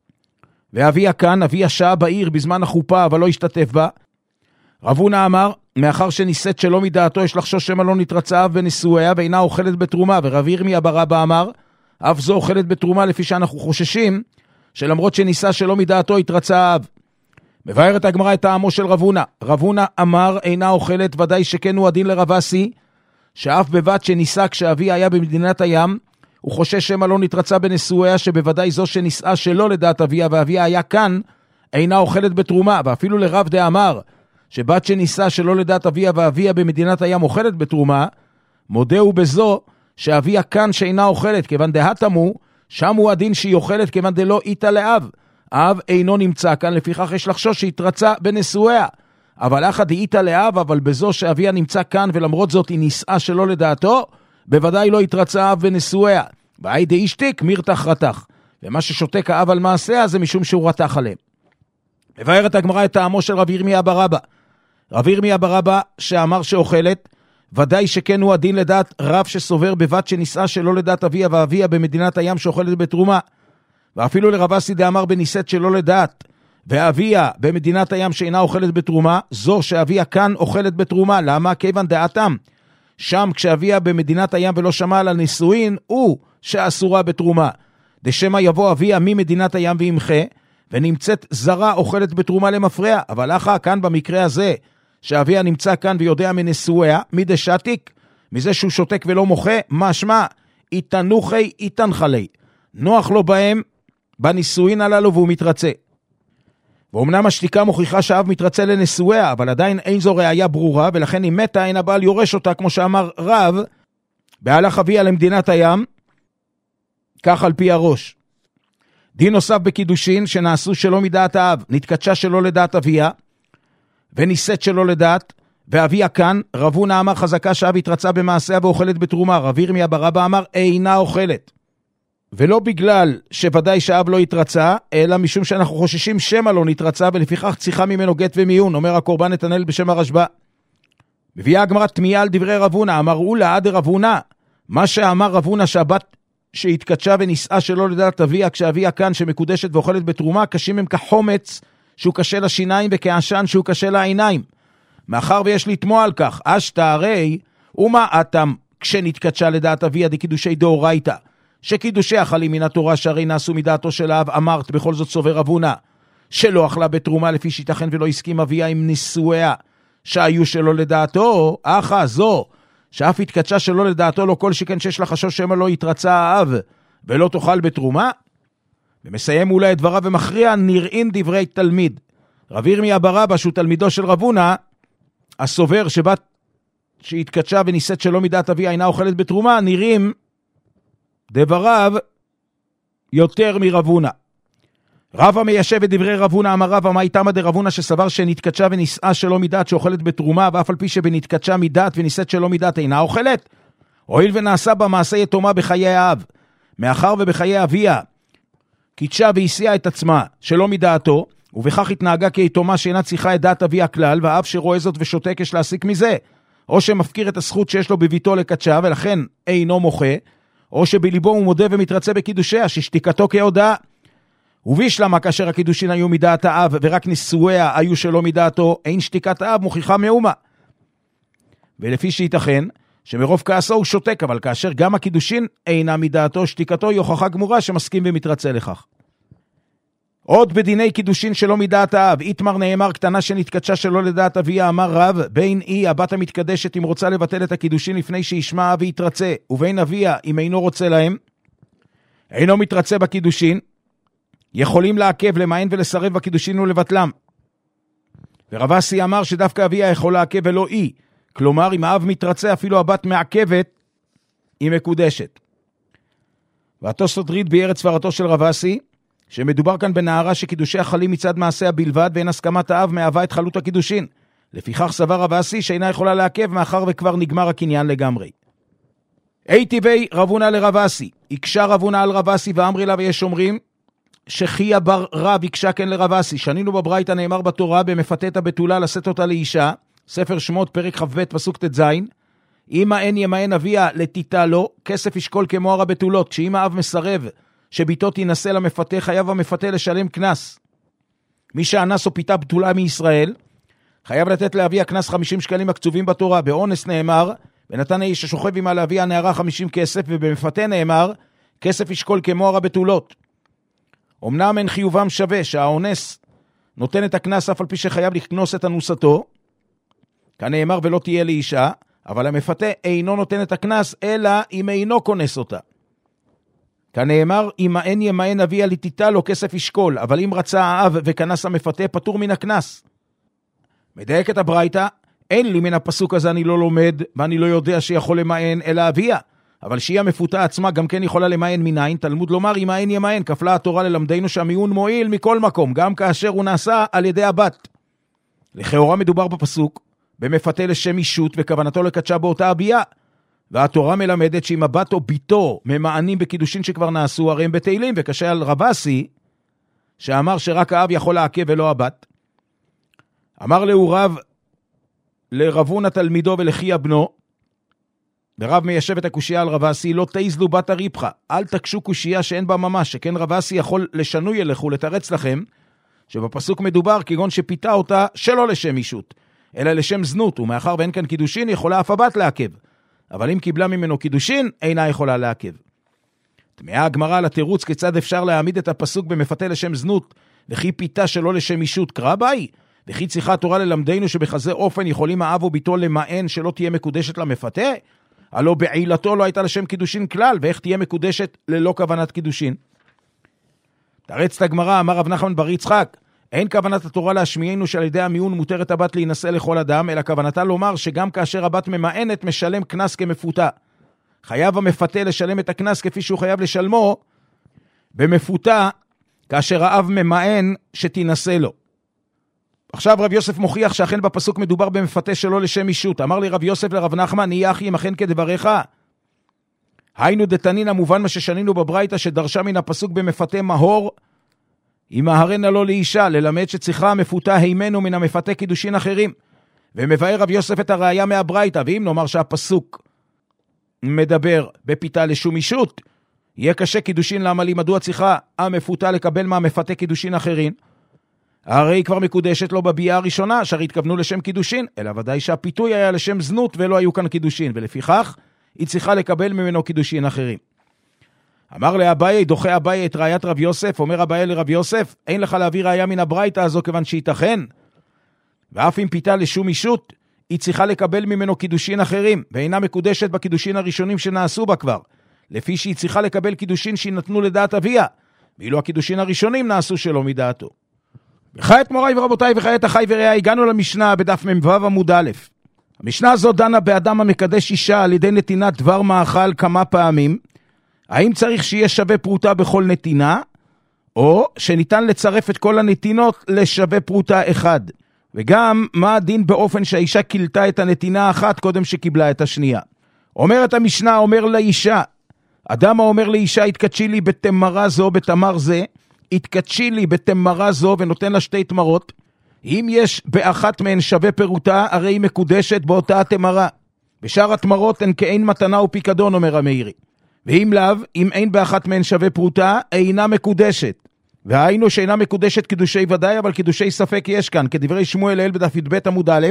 [SPEAKER 3] ואביה כאן, אביה שעה בעיר בזמן החופה אבל לא השתתף בה. רב הונא אמר, מאחר שניסית שלא מדעתו יש לחשוש שמא לא נתרצה אב בנישואיה ואינה אוכלת בתרומה. ורב ירמיה בר אבא אמר, אף זו אוכלת בתרומה, לפי שאנחנו חוששים שלמרות שניסה שלא מדעתו התרצה אב. מבארת הגמרא את טעמו של רב הונא. רב הונא אמר אינה אוכלת, ודאי שכן הוא הדין לרבסי, שאף בבת שניסה כשאביה היה במדינת הים, הוא חושש שמא לא נתרצה בנישואיה, שבוודאי זו שנישאה שלא לדעת אביה ואביה היה כאן, אינה אוכלת בתרומה. ואפילו לרב דאמר שבת שניסה שלא לדעת אביה ואביה במדינת הים אוכלת בתרומה, מודהו בזו שאביה כאן שאינה אוכלת, כיוון דהתמו, שם הוא הדין שהיא אוכלת, כיוון דלא איתה לאב. האב אינו נמצא כאן, לפיכך יש לחשוש שהתרצה בנישואיה. אבל אחת היא איתה לאב, אבל בזו שאביה נמצא כאן, ולמרות זאת היא נישאה שלא לדעתו, בוודאי לא התרצה אב בנישואיה. והי דאישתיק מירתח רתח. ומה ששותק האב על מעשיה זה משום שהוא רתח עליהם. מבארת הגמרא את טעמו של רב ירמיה בר אבא. רב ירמיה בר אבא שאמר שאוכלת, ודאי שכן הוא הדין לדעת רב שסובר בבת שנישאה שלא לדעת אביה ואביה במדינת הים שאוכלת בתרומה. ואפילו לרבסי דאמר בניסית שלא לדעת ואביה במדינת הים שאינה אוכלת בתרומה, זו שאביה כאן אוכלת בתרומה. למה? כיוון דעתם שם כשאביה במדינת הים ולא שמע על הנישואין, הוא שאסורה בתרומה. דשמא יבוא אביה ממדינת הים וימחה, ונמצאת זרה אוכלת בתרומה למפרע. אבל אחא כאן במקרה הזה שאביה נמצא כאן ויודע מנישואיה, מדשתיק, מזה שהוא שותק ולא מוחה, משמע איתנוחי איתנחלי, נוח לו בהם בנישואין הללו והוא מתרצה. ואומנם השתיקה מוכיחה שאב מתרצה לנישואיה, אבל עדיין אין זו ראיה ברורה, ולכן אם מתה אין הבעל יורש אותה, כמו שאמר רב, בהלך אביה למדינת הים, כך על פי הראש. דין נוסף בקידושין שנעשו שלא מדעת האב, נתקדשה שלא לדעת אביה, וניסית שלא לדעת, ואביה כאן, רב הונא אמר חזקה שאב התרצה במעשיה ואוכלת בתרומה. רב ירמיה בר אבא אמר אינה אוכלת. ולא בגלל שוודאי שאב לא התרצה, אלא משום שאנחנו חוששים שמא לא נתרצה, ולפיכך צריכה ממנו גט ומיון, אומר הקורבן נתנאל בשם הרשב"א. מביאה הגמרא תמיהה על דברי רב הונא, אמרו לה עד רב הונא, מה שאמר רב הונא שהבת שהתקדשה ונישאה שלא לדעת אביה כשאביה כאן שמקודשת ואוכלת בתרומה, קשים הם כחומץ שהוא קשה לשיניים וכעשן שהוא קשה לעיניים. מאחר ויש לתמוע על כך, אשתא הרי ומה אתם כשנתקדשה לדעת אביה דקידושי דאורייתא, שקידושי החלים מן התורה שהרי נעשו מדעתו של האב, אמרת בכל זאת סובר רב הונא שלא אכלה בתרומה לפי שיתכן ולא הסכים אביה עם נישואיה שהיו שלא לדעתו, אחא זו, שאף התקדשה שלא לדעתו לא כל שכן שיש לה חשוש שמא לא יתרצה האב ולא תאכל בתרומה. ומסיים אולי את דבריו ומכריע, נראים דברי תלמיד. רב ירמיה בר אבא, שהוא תלמידו של רב הונא, הסובר שבת שהתקדשה ונישאת שלא מדעת אביה אינה אוכלת בתרומה, נראים דבריו יותר מרב הונא. רבא מיישב את דברי רב הונא, אמר רבא, מה איתמא דרב הונא שסבר שנתקדשה ונישאה שלא מדעת שאוכלת בתרומה, ואף על פי שבנתקדשה מדעת ונישאת שלא מדעת אינה אוכלת? הואיל ונעשה בה מעשה יתומה בחיי האב, מאחר ובחיי אביה קידשה והסיעה את עצמה שלא מדעתו, ובכך התנהגה כיתומה שאינה צריכה את דעת אביה כלל, והאב שרואה זאת ושותק יש להסיק מזה, או שמפקיר את הזכות שיש לו בביתו לקדשה ולכן אינו מוחה, או שבליבו הוא מודה ומתרצה בקידושיה ששתיקתו כהודאה. ובישלמה כאשר הקידושין היו מדעת האב ורק נישואיה היו שלא מדעתו, אין שתיקת האב מוכיחה מאומה. ולפי שייתכן שמרוב כעסו הוא שותק, אבל כאשר גם הקידושין אינה מדעתו, שתיקתו היא הוכחה גמורה שמסכים ומתרצה לכך. עוד בדיני קידושין שלא מדעת האב, איתמר נאמר קטנה שנתקדשה שלא לדעת אביה, אמר רב, בין היא הבת המתקדשת אם רוצה לבטל את הקידושין לפני שישמע ויתרצה, ובין אביה אם אינו רוצה להם, אינו מתרצה בקידושין, יכולים לעכב, למען ולסרב בקידושין ולבטלם. ורב אסי אמר שדווקא אביה יכול לעכב ולא היא, כלומר אם האב מתרצה אפילו הבת מעכבת היא מקודשת. והתוספות ריד בארץ סברתו של רב אסי, שמדובר כאן בנערה שקידושיה חלים מצד מעשיה בלבד, ואין הסכמת האב מהווה את חלות הקידושין. לפיכך סבר רב אסי שאינה יכולה לעכב מאחר וכבר נגמר הקניין לגמרי. הייתי בי רב הונא לרב אסי, הקשה רב הונא על רב אסי ואמרי לה, ויש אומרים שחיה בר רב הקשה כן לרב אסי. שנינו בברייתא נאמר בתורה במפתה את הבתולה לשאת אותה לאישה, ספר שמות פרק כ"ב פסוק ט"ז, אמא אין ימאן אביה לתיתה לו, כסף ישקול כמו הר הבתולות. כשאמא אב מסרב שביתו תינשא למפתה, חייב המפתה לשלם קנס. מי שאנס או פיתה בתולה מישראל חייב לתת לאביה קנס חמישים שקלים הקצובים בתורה. באונס נאמר ונתן האיש השוכב עמה לאביה הנערה חמישים כסף, ובמפתה נאמר כסף ישקול כמו הר הבתולות. אמנם אין חיובם שווה, שהאונס נותן את הקנס אף על פי שחייב לקנוס את אנוסתו, כאן נאמר ולא תהיה לאישה, אבל המפתה אינו נותן את הקנס אלא אם אינו כונס אותה. כאן נאמר אם אין ימאן אביה לתיתה לו כסף ישקול, אבל אם רצה האב וכנס המפתה פטור מן הקנס. מדייק את הברייתא, אין לי מן הפסוק הזה אני לא לומד ואני לא יודע שיכול למאן אלא אביה, אבל שהיא המפותה עצמה גם כן יכולה למאן מניין. תלמוד לומר אם אין ימאן, כפלה התורה ללמדנו שהמיון מועיל מכל מקום, גם כאשר הוא נעשה על ידי הבת. לכאורה מדובר בפסוק במפתה לשם אישות וכוונתו לקדשה באותה אביה, והתורה מלמדת שאם הבת או ביתו ממענים בקידושין שכבר נעשו, הרי הם בתהילים, וקשה על רב אסי שאמר שרק האב יכול לעכב ולא הבת. אמר לו רב לרב הונא תלמידו ולחיה בנו, ורב מיישב את הקושייה על רב אסי, לא תיזלו בת הריפחה, אל תקשו קושייה שאין בה ממש, שכן רב אסי יכול לשנוי אליכו לתרץ לכם שבפסוק מדובר כגון שפיתה אותה שלא לשם אישות אלא לשם זנות, ומאחר ואין כאן קידושין יכולה אף הבת לעכב, אבל אם קיבלה ממנו קידושין אינה יכולה לעכב. תמאה הגמרא על התירוץ כיצד אפשר להעמיד את הפסוק במפתה לשם זנות וכי פיתה שלא לשם אישות, קרא ביי, וכי צריכה התורה ללמדנו שבכזה אופן יכולים האב וביתו למען שלא תהיה מקודשת למפתה? הלא בעילתו לא הייתה לשם קידושין כלל, ואיך תהיה מקודשת ללא כוונת קידושין? תרץ את הגמרא, אמר רב נחמן בר יצחק, אין כוונת התורה להשמיענו שעל ידי המיון מותרת הבת להינשא לכל אדם, אלא כוונתה לומר שגם כאשר הבת ממאנת משלם קנס כמפותה. חייב המפתה לשלם את הקנס כפי שהוא חייב לשלמו במפותה כאשר האב ממאן שתינשא לו. עכשיו רב יוסף מוכיח שאכן בפסוק מדובר במפתה שלא לשם אישות. אמר לי רב יוסף לרב נחמן, יהיה אחי אם אכן כדבריך. היינו דתנין המובן מה ששנינו בברייתא שדרשה מן הפסוק במפתה מהור, אם מהרנה לא לאישה, ללמד שצריכה המפותה הימנו מן המפתה קידושין אחרים. ומבאר רב יוסף את הראיה מהברייתא, ואם נאמר שהפסוק מדבר בפיתה לשום אישות, יהיה קשה קידושין לעמלי, מדוע צריכה המפותה לקבל מהמפתה קידושין אחרים? הרי היא כבר מקודשת לו בביאה הראשונה, אשר התכוונו לשם קידושין, אלא ודאי שהפיתוי היה לשם זנות ולא היו כאן קידושין, ולפיכך היא צריכה לקבל ממנו קידושין אחרים. אמר לאביי, דוחה אביי את ראיית רב יוסף, אומר אביי לרב יוסף, אין לך להביא ראייה מן הברייתא הזו כיוון שייתכן, ואף אם פיתה לשום אישות, היא צריכה לקבל ממנו קידושין אחרים, ואינה מקודשת בקידושין הראשונים שנעשו בה כבר, לפי שהיא צריכה לקבל קידושין שנתנו לדעת אביה, ואילו הקידושין הראשונים נעשו שלא מדעתו. וכעת מוריי ורבותיי וכעת אחי ורעיי, הגענו למשנה בדף מ"ו עמוד א'. המשנה הזאת דנה באדם המקדש אישה על ידי נתינת דבר מאכל כמה פעמים, האם צריך שיהיה שווה פרוטה בכל נתינה, או שניתן לצרף את כל הנתינות לשווה פרוטה אחד, וגם מה הדין באופן שהאישה קילתה את הנתינה האחת קודם שקיבלה את השנייה. אומרת המשנה, אומר לאישה, אדם האומר לאישה, התקדשי לי בתמרה זו בתמר זה, התקדשי לי בתמרה זו ונותן לה שתי תמרות, אם יש באחת מהן שווה פרוטה, הרי היא מקודשת באותה התמרה. בשאר התמרות הן כאין מתנה ופיקדון, אומר המאירי. ואם לאו, אם אין באחת מהן שווה פרוטה, אינה מקודשת. והיינו שאינה מקודשת קידושי ודאי, אבל קידושי ספק יש כאן, כדברי שמואל אל בדף י"ב עמוד א',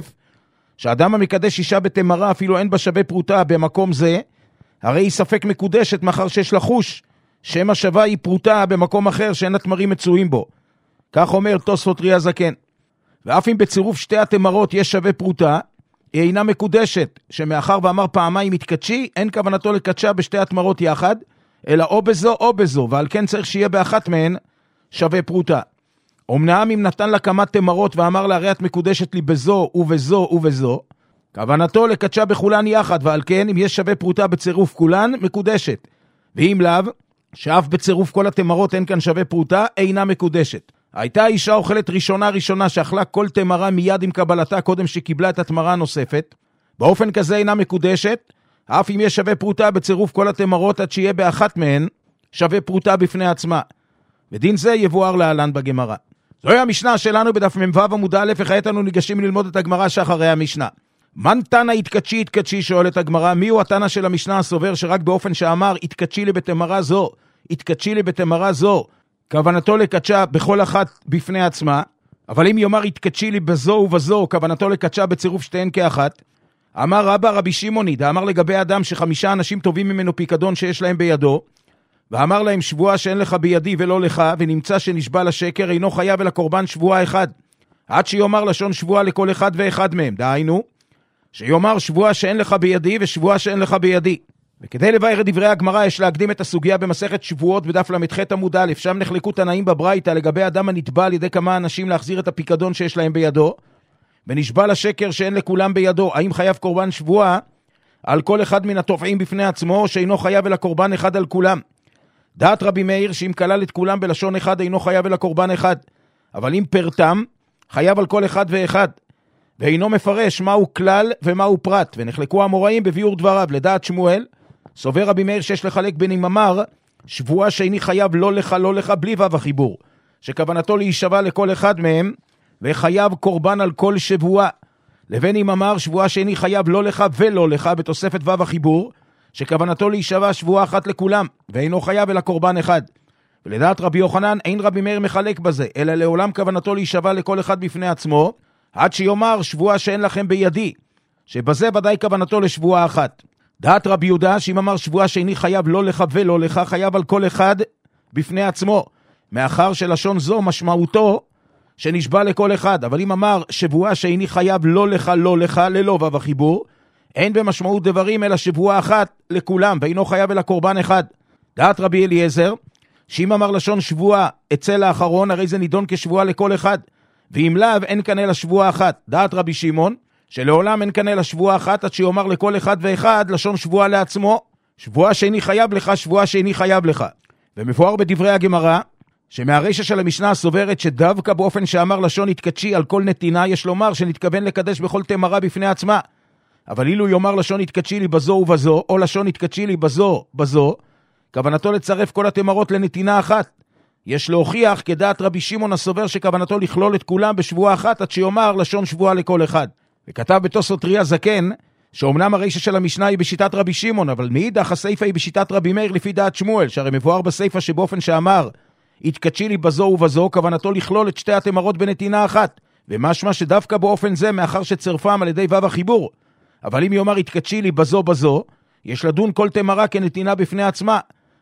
[SPEAKER 3] שאדם המקדש אישה בתמרה, אפילו אין בה שווה פרוטה במקום זה, הרי היא ספק מקודשת מאחר שיש לחוש, שם השווה היא פרוטה במקום אחר שאין התמרים מצויים בו. כך אומר תוספות רי הזקן. ואף אם בצירוף שתי התמרות יש שווה פרוטה, היא אינה מקודשת, שמאחר ואמר פעמיים מתקדשי, אין כוונתו לקדשה בשתי התמרות יחד, אלא או בזו או בזו, ועל כן צריך שיהיה באחת מהן שווה פרוטה. אמנם אם נתן לה כמה תמרות ואמר לה, הרי את מקודשת לי בזו ובזו ובזו, כוונתו לקדשה בכולן יחד, ועל כן אם יש שווה פרוטה בצירוף כולן, מקודשת. ואם לאו, שאף בצירוף כל התמרות אין כאן שווה פרוטה, אינה מקודשת. הייתה האישה אוכלת ראשונה ראשונה שאכלה כל תמרה מיד עם קבלתה קודם שקיבלה את התמרה הנוספת, באופן כזה אינה מקודשת, אף אם יש שווה פרוטה בצירוף כל התמרות עד שיהיה באחת מהן שווה פרוטה בפני עצמה. ודין זה יבואר להלן בגמרא. זוהי המשנה שלנו בדף מ"ו עמוד א', וכעת אנו ניגשים ללמוד את הגמרא שאחרי המשנה. מן תנא התקדשי התקדשי, שואלת הגמרא, מיהו התנא של המשנה הסובר שרק באופן שאמר התקדשי לי בתמרה זו, התקדשי לי בתמרה זו, כוונתו לקדשה בכל אחת בפני עצמה, אבל אם יאמר התקדשי לי בזו ובזו, כוונתו לקדשה בצירוף שתיהן כאחת. אמר רבא רבי שמעוני, דאמר לגבי אדם שחמישה אנשים טובים ממנו פיקדון שיש להם בידו, ואמר להם שבועה שאין לך בידי ולא לך, ונמצא שנשבע לשקר, אינו חייב אל הקורבן שבועה אחד, עד שיאמר לשון שבועה לכל אחד ואחד מהם. דהיינו, שיאמר שבועה שאין לך בידי ושבועה שאין לך בידי. וכדי לבאר את דברי הגמרא יש להקדים את הסוגיה במסכת שבועות בדף למ"ח עמוד א', שם נחלקו תנאים בברייתא לגבי אדם הנתבע על ידי כמה אנשים להחזיר את הפיקדון שיש להם בידו, ונשבע לשקר שאין לכולם בידו, האם חייב קורבן שבועה על כל אחד מן התובעים בפני עצמו, או שאינו חייב אל הקורבן אחד על כולם. דעת רבי מאיר שאם כלל את כולם בלשון אחד אינו חייב אל הקורבן אחד, אבל אם פרטם חייב על כל אחד ואחד, ואינו מפרש מהו כלל ומהו פרט. ונחלקו המוראים בביאור דבריו. לדעת שמואל סובר רבי מאיר שיש לחלק בין אם אמר שבועה שאיני חייב לא לך לא לך בלי וו החיבור, שכוונתו להישבע לכל אחד מהם וחייב קורבן על כל שבועה, לבין אם אמר שבועה שאיני חייב לא לך ולא לך בתוספת וו החיבור, שכוונתו להישבע שבועה אחת לכולם ואינו חייב אלא קורבן אחד. ולדעת רבי יוחנן אין רבי מאיר מחלק בזה, אלא לעולם כוונתו להישבע לכל אחד בפני עצמו, עד שיאמר שבועה שאין לכם בידי, שבזה ודאי כוונתו לשבועה אחת. דעת רבי יהודה שאם אמר שבועה שאיני חייב לא לך ולא לך, חייב על כל אחד בפני עצמו, מאחר שלשון זו משמעותו שנשבע לכל אחד. אבל אם אמר שבועה שאיני חייב לא לך לא לך ללא וו החיבור, אין במשמעות דברים אלא שבועה אחת לכולם, ואינו חייב אלא קורבן אחד. דעת רבי אליעזר שאם אמר לשון שבועה אצל האחרון, הרי זה נידון כשבועה לכל אחד, ואם לאו אין כאן אלא שבועה אחת. דעת רבי שמעון שלעולם אין כאן אלא שבועה אחת, עד שיאמר לכל אחד ואחד לשון שבועה לעצמו, שבועה שאיני חייב לך, שבועה שאיני חייב לך. ומפואר בדברי הגמרא שמהרישא של המשנה סוברת שדווקא באופן שאמר לשון התקדשי על כל נתינה, יש לומר שנתכוון לקדש בכל תמרה בפני עצמה. אבל אילו יאמר לשון התקדשי לי בזו ובזו, או לשון התקדשי לי בזו בזו, כוונתו לצרף כל התמרות לנתינה אחת. יש להוכיח כדעת רבי שמעון הסובר שכוונתו לכלול את כולם בשבועה אחת, עד שיאמר לשון שבועה לכל אחד. וכתב בתוספות רי הזקן שאומנם הרישא של המשנה היא בשיטת רבי שמעון, אבל מאידך הסיפא היא בשיטת רבי מאיר לפי דעת שמואל, שהרי מבואר בסיפא שבאופן שאמר התקדשי לי בזו ובזו, כוונתו לכלול את שתי התמרות בנתינה אחת, ומשמע שדווקא באופן זה מאחר שצרפם על ידי וו החיבור. אבל אם יאמר התקדשי לי בזו בזו, יש לדון כל תמרה כנתינה בפני עצמה,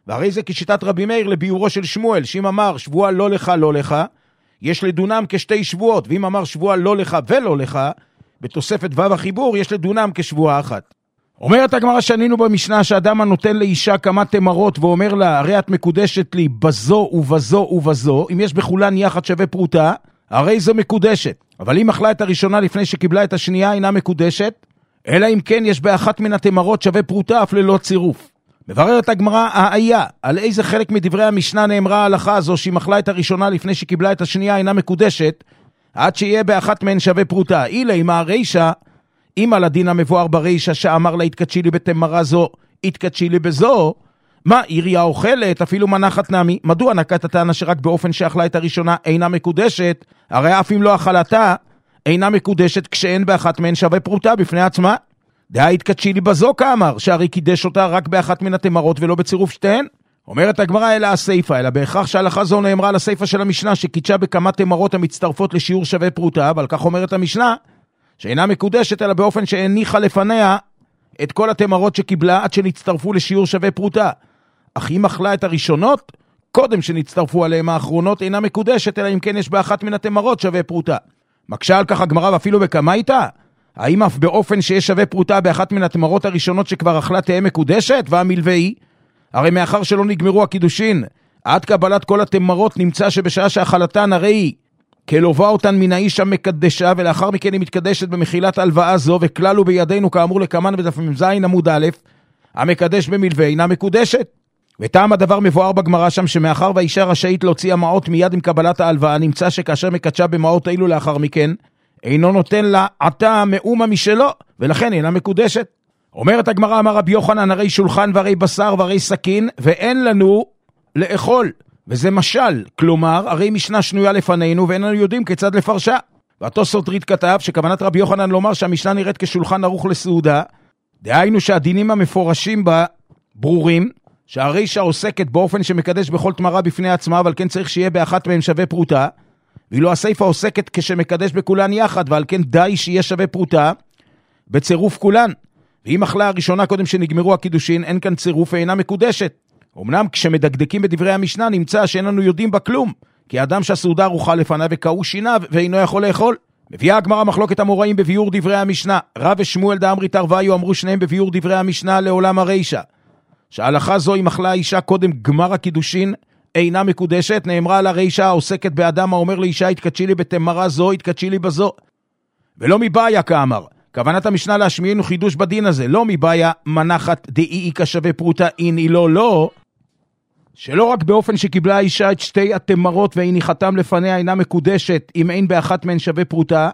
[SPEAKER 3] והרי זה כשיטת רבי מאיר לביורו של שמואל, שאם אמר שבועה לא לך לא לך, יש לדונם כשתי שבועות, ואם אמר שבועה לא לך ולא לך, בתוספת ו' החיבור יש לדונם כשבועה אחת. אומרת הגמרא שנינו במשנה שאדם הנותן לאישה כמה תמרות ואומר לה, הרי את מקודשת לי בזו ובזו ובזו, אם יש בכולן יחד שווה פרוטה, הרי זו מקודשת. אבל אם אכלה את הראשונה לפני שקיבלה את השנייה, אינה מקודשת, אלא אם כן יש באחת מן התמרות שווה פרוטה אף ללא צירוף. מבררת הגמרא האיה, על איזה חלק מדברי המשנה נאמרה ההלכה הזו, שהיא אכלה את הראשונה לפני שקיבלה את השנייה אינה מקודשת, עד שיהיה באחת מהן שווה פרוטה. אילה אם הרישה, אם על הדין המבואר ברישה שאמר לה התקדשי לי בתמרה זו, התקדשי לי בזו, מה עיריה אוכלת, אפילו מנחת נמי, מדוע נקט הטענה שרק באופן שאכלה את הראשונה אינה מקודשת, הרי אף אם לא אכלתה, אינה מקודשת כשאין באחת מהן שווה פרוטה בפני עצמה. דעה התקדשי לי בזו כאמר, שהרי קידש אותה רק באחת מן התמרות ולא בצירוף שתיהן. אומרת הגמרא אלא הסייפה, אלא בהכרח שההלכה זו נאמרה לסייפה של המשנה, שקידשה בכמה תמרות המצטרפות לשיעור שווה פרוטה, אבל כך אומרת המשנה, שאינה מקודשת אלא באופן שהניחה לפניה את כל התמרות שקיבלה עד שנצטרפו לשיעור שווה פרוטה. אך אם אכלה את הראשונות, קודם שנצטרפו עליהם האחרונות, אינה מקודשת אלא אם כן יש באחת מן התמרות שווה פרוטה. מקשה על כך הגמרא ואפילו בכמה איתה? האם אף באופן שיש שווה פרוטה באחת מן התמרות הראשונות שכבר אכלה תהיה מקודשת? והמלוואי, הרי מאחר שלא נגמרו הקידושין, עד קבלת כל התמרות נמצא שבשעה שאכלתן הרי כלובה אותן מן האיש המקדשה, ולאחר מכן היא מתקדשת במחילת הלוואה זו, וכללו בידינו כאמור לקמן בדף מ"ז עמוד א', המקדש במלווה אינה מקודשת. וטעם הדבר מבואר בגמרא שם, שמאחר והאישה רשאית להוציא המעות מיד עם קבלת ההלוואה, נמצא שכאשר מקדשה במעות אילו לאחר מכן, אינו נותן לה עתה מאומה משלו, ולכן אינה מקודשת. אומרת הגמרא, אמר רבי יוחנן, הרי שולחן והרי בשר והרי סכין, ואין לנו לאכול. וזה משל, כלומר, הרי משנה שנויה לפנינו, ואין לנו יודעים כיצד לפרשה. והתוספות ריט כתב שכוונת רבי יוחנן לומר שהמשנה נראית כשולחן ערוך לסעודה, דהיינו שהדינים המפורשים בה ברורים, שהרישה עוסקת באופן שמקדש בכל תמרה בפני עצמה, אבל כן צריך שיהיה באחת מהם שווה פרוטה, ואילו הסייפה עוסקת כשמקדש בכולן יחד, ועל כן די שיהיה שווה פרוטה בצירוף כולן. ואם אכלה הראשונה קודם שנגמרו הקידושין, אין כאן צירוף ואינה מקודשת. אמנם כשמדקדקים בדברי המשנה נמצא שאין לנו יודעים בה כלום, כי האדם שהסעודה ארוחה לפניו וקעו שיניו ואינו יכול לאכול. מביאה הגמרא מחלוקת המוראים בביאור דברי המשנה. רב ושמואל דאמרי תרוויו אמרו שניהם בביאור דברי המשנה לעולם הרישה, שההלכה זו אם אכלה האישה קודם גמר הקידושין אינה מקודשת, נאמרה על הרישה העוסקת באדם האומר לאישה התקדשי לי בתמרה זו, התקדשי לי בזו. ולא מבעיה כאמר, כוונת המשנה להשמיענו חידוש בדין הזה, לא מבעיה מנחת דאי כשווה פרוטה איני לא לא, שלא רק באופן שקיבלה האישה את שתי התמרות והניחתם לפניה אינה מקודשת אם אין באחת מהן שווה פרוטה,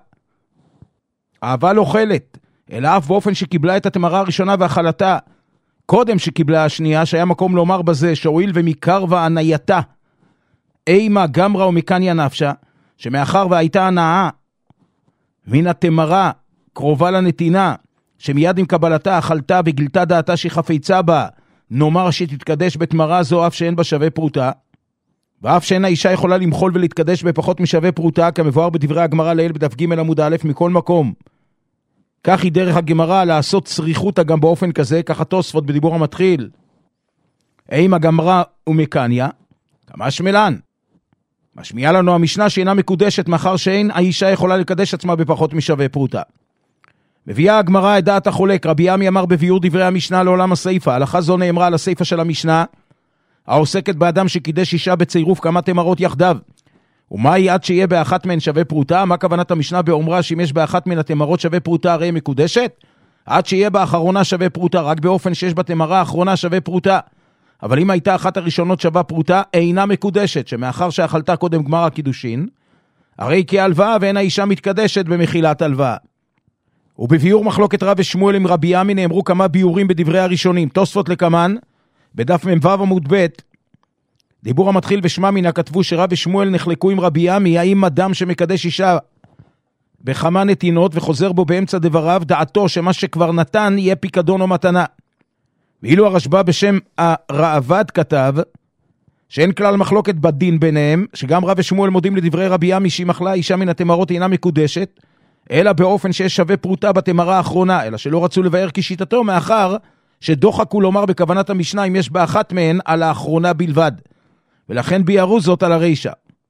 [SPEAKER 3] אבל אוכלת, אלא אף באופן שקיבלה את התמרה הראשונה ואכלתה קודם שקיבלה השנייה, שהיה מקום לומר בזה שהואיל ומקרבה ענייתה אימה גמרה ומקניה נפשה, שמאחר והייתה הנאה מן התמרה קרובה לנתינה, שמיד עם קבלתה אכלתה וגילתה דעתה שהיא חפצה בה, נאמר שתתקדש בתמרה זו אף שאין בה שווה פרוטה, ואף שאין האישה יכולה למחול ולהתקדש בפחות משווה פרוטה, כמבואר בדברי הגמרא לעיל בדף ג' עמוד א', מכל מקום. כך היא דרך הגמרא לעשות צריכותה גם באופן כזה, כך התוספות בדיבור המתחיל. אימה גמרה ומקניה, כמה שמלן. משמיעה לנו המשנה שאינה מקודשת, מאחר שאין האישה יכולה לקדש עצמה בפחות משווה פרוטה. מביאה הגמרא את דעת החולק, רבי עמי אמר בביאור דברי המשנה לעולם הסייפה, הלכה זו נאמרה על הסייפה של המשנה, העוסקת באדם שקידש אישה בצירוף כמה תמרות יחדיו. ומה היא עד שיהיה באחת מהן שווה פרוטה? מה כוונת המשנה באומרה שאם יש באחת מן התמרות שווה פרוטה הרי מקודשת? עד שיהיה באחרונה שווה פרוטה, רק באופן שיש בתמרה האחרונה שווה פרוטה. אבל אם הייתה אחת הראשונות שווה פרוטה, אינה מקודשת, שמאחר שאכלתה קודם גמר הקידושין, הרי כהלוואה ואין האישה מתקדשת במחילת הלוואה. ובביאור מחלוקת רב ושמואל עם רבי עמי נאמרו כמה ביאורים בדברי הראשונים. תוספות לקמן, בדף מ"ו עמוד ב', דיבור המתחיל ושמע מינה כתבו שרב ושמואל נחלקו עם רבי עמי, האם אדם שמקדש אישה בכמה נתינות וחוזר בו באמצע דבריו, דעתו שמה שכבר נתן יהיה פיקדון או מתנה. ואילו הרשב"א בשם הרעב"ד כתב שאין כלל מחלוקת בדין ביניהם, שגם רב ושמואל מודים לדברי רבי עמי שאם אכלה אישה מן התמרות אינה מקודשת, אלא באופן שיש שווה פרוטה בתמרה האחרונה, אלא שלא רצו לבאר כשיטתו מאחר שדוחק הוא לומר בכוונת המשנה אם יש באחת מהן על האחרונה בלבד, ולכן ביארו זאת על הרישה.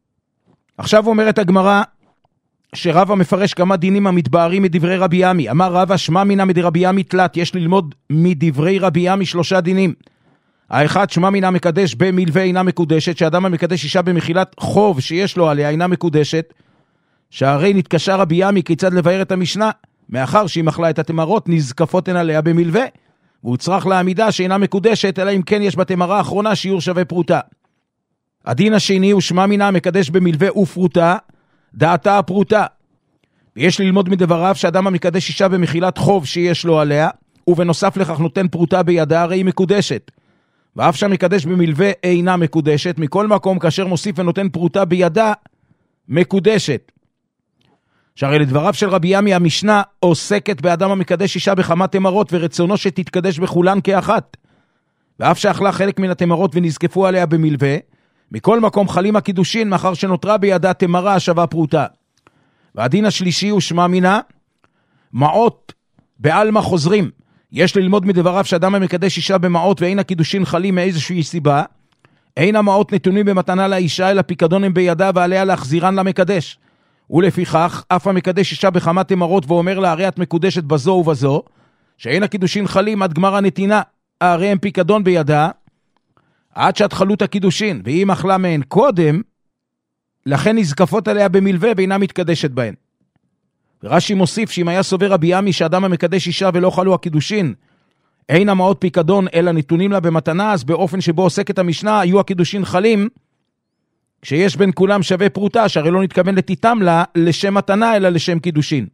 [SPEAKER 3] עכשיו אומרת הגמרא שרבא מפרש כמה דינים המתבארים מדברי רבי עמי. אמר רבא שמע מינא מדרבי עמי תלת, יש ללמוד מדברי רבי עמי שלושה דינים. האחד, שמע מינא מקדש במלווה אינה מקודשת, שאדם המקדש אישה במחילת חוב שיש לו עליה אינה מקודשת, שהרי נתקשה רבי עמי כיצד לבאר את המשנה, מאחר שהיא מחלה את התמרות נזקפות הן עליה במלווה, והוא צריך לעמידה שאינה מקודשת, אלא אם כן יש בתמרה האחרונה שיעור שווה פרוטה. הדין השני הוא שמע מינא מקדש במלווה ופרוטה, דעתה הפרוטה. ויש ללמוד מדבריו שאדם המקדש אישה במחילת חוב שיש לו עליה, ובנוסף לכך נותן פרוטה בידה, הרי היא מקודשת. ואף שהמקדש במלווה אינה מקודשת, מכל מקום כאשר מוסיף ונותן פרוטה בידה, מקודשת. שהרי לדבריו של רבי עמי המשנה עוסקת באדם המקדש אישה בכמה תמרות, ורצונו שתתקדש בכולן כאחת. ואף שאכלה חלק מן התמרות ונזקפו עליה במלווה, מכל מקום חלים הקידושין, מאחר שנותרה בידה תמרה השווה פרוטה. והדין השלישי הוא שמע מינא מעות בעלמא חוזרים. יש ללמוד מדבריו שאדם המקדש אישה במעות ואין הקידושין חלים מאיזושהי סיבה, אין המעות נתונים במתנה לאישה אלא פיקדון הם בידה ועליה להחזירן למקדש. ולפיכך אף המקדש אישה בכמה תמרות ואומר לה הרי את מקודשת בזו ובזו, שאין הקידושין חלים עד גמר הנתינה, הרי הם פיקדון בידה עד שאת חלות הקידושין, ואם אכלה מהן קודם, לכן נזקפות עליה במלווה ואינה מתקדשת בהן. ורש"י מוסיף שאם היה סובר רבי עמי שאדם המקדש אישה ולא חלו הקידושין, אין המעות פיקדון אלא נתונים לה במתנה, אז באופן שבו עוסקת המשנה היו הקידושין חלים, כשיש בין כולם שווה פרוטה, שהרי לא נתכוון לתיתם לה לשם מתנה אלא לשם קידושין.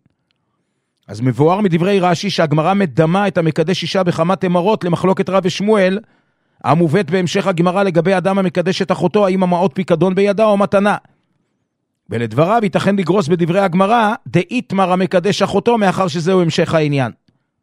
[SPEAKER 3] אז מבואר מדברי רש"י שהגמרא מדמה את המקדש אישה בכמה תמרות למחלוקת רב ושמואל, המובאת בהמשך הגמרא לגבי אדם המקדש את אחותו, האם המעות פיקדון בידה או מתנה. ולדבריו ייתכן לגרוס בדברי הגמרא דאיתמר המקדש אחותו, מאחר שזהו המשך העניין.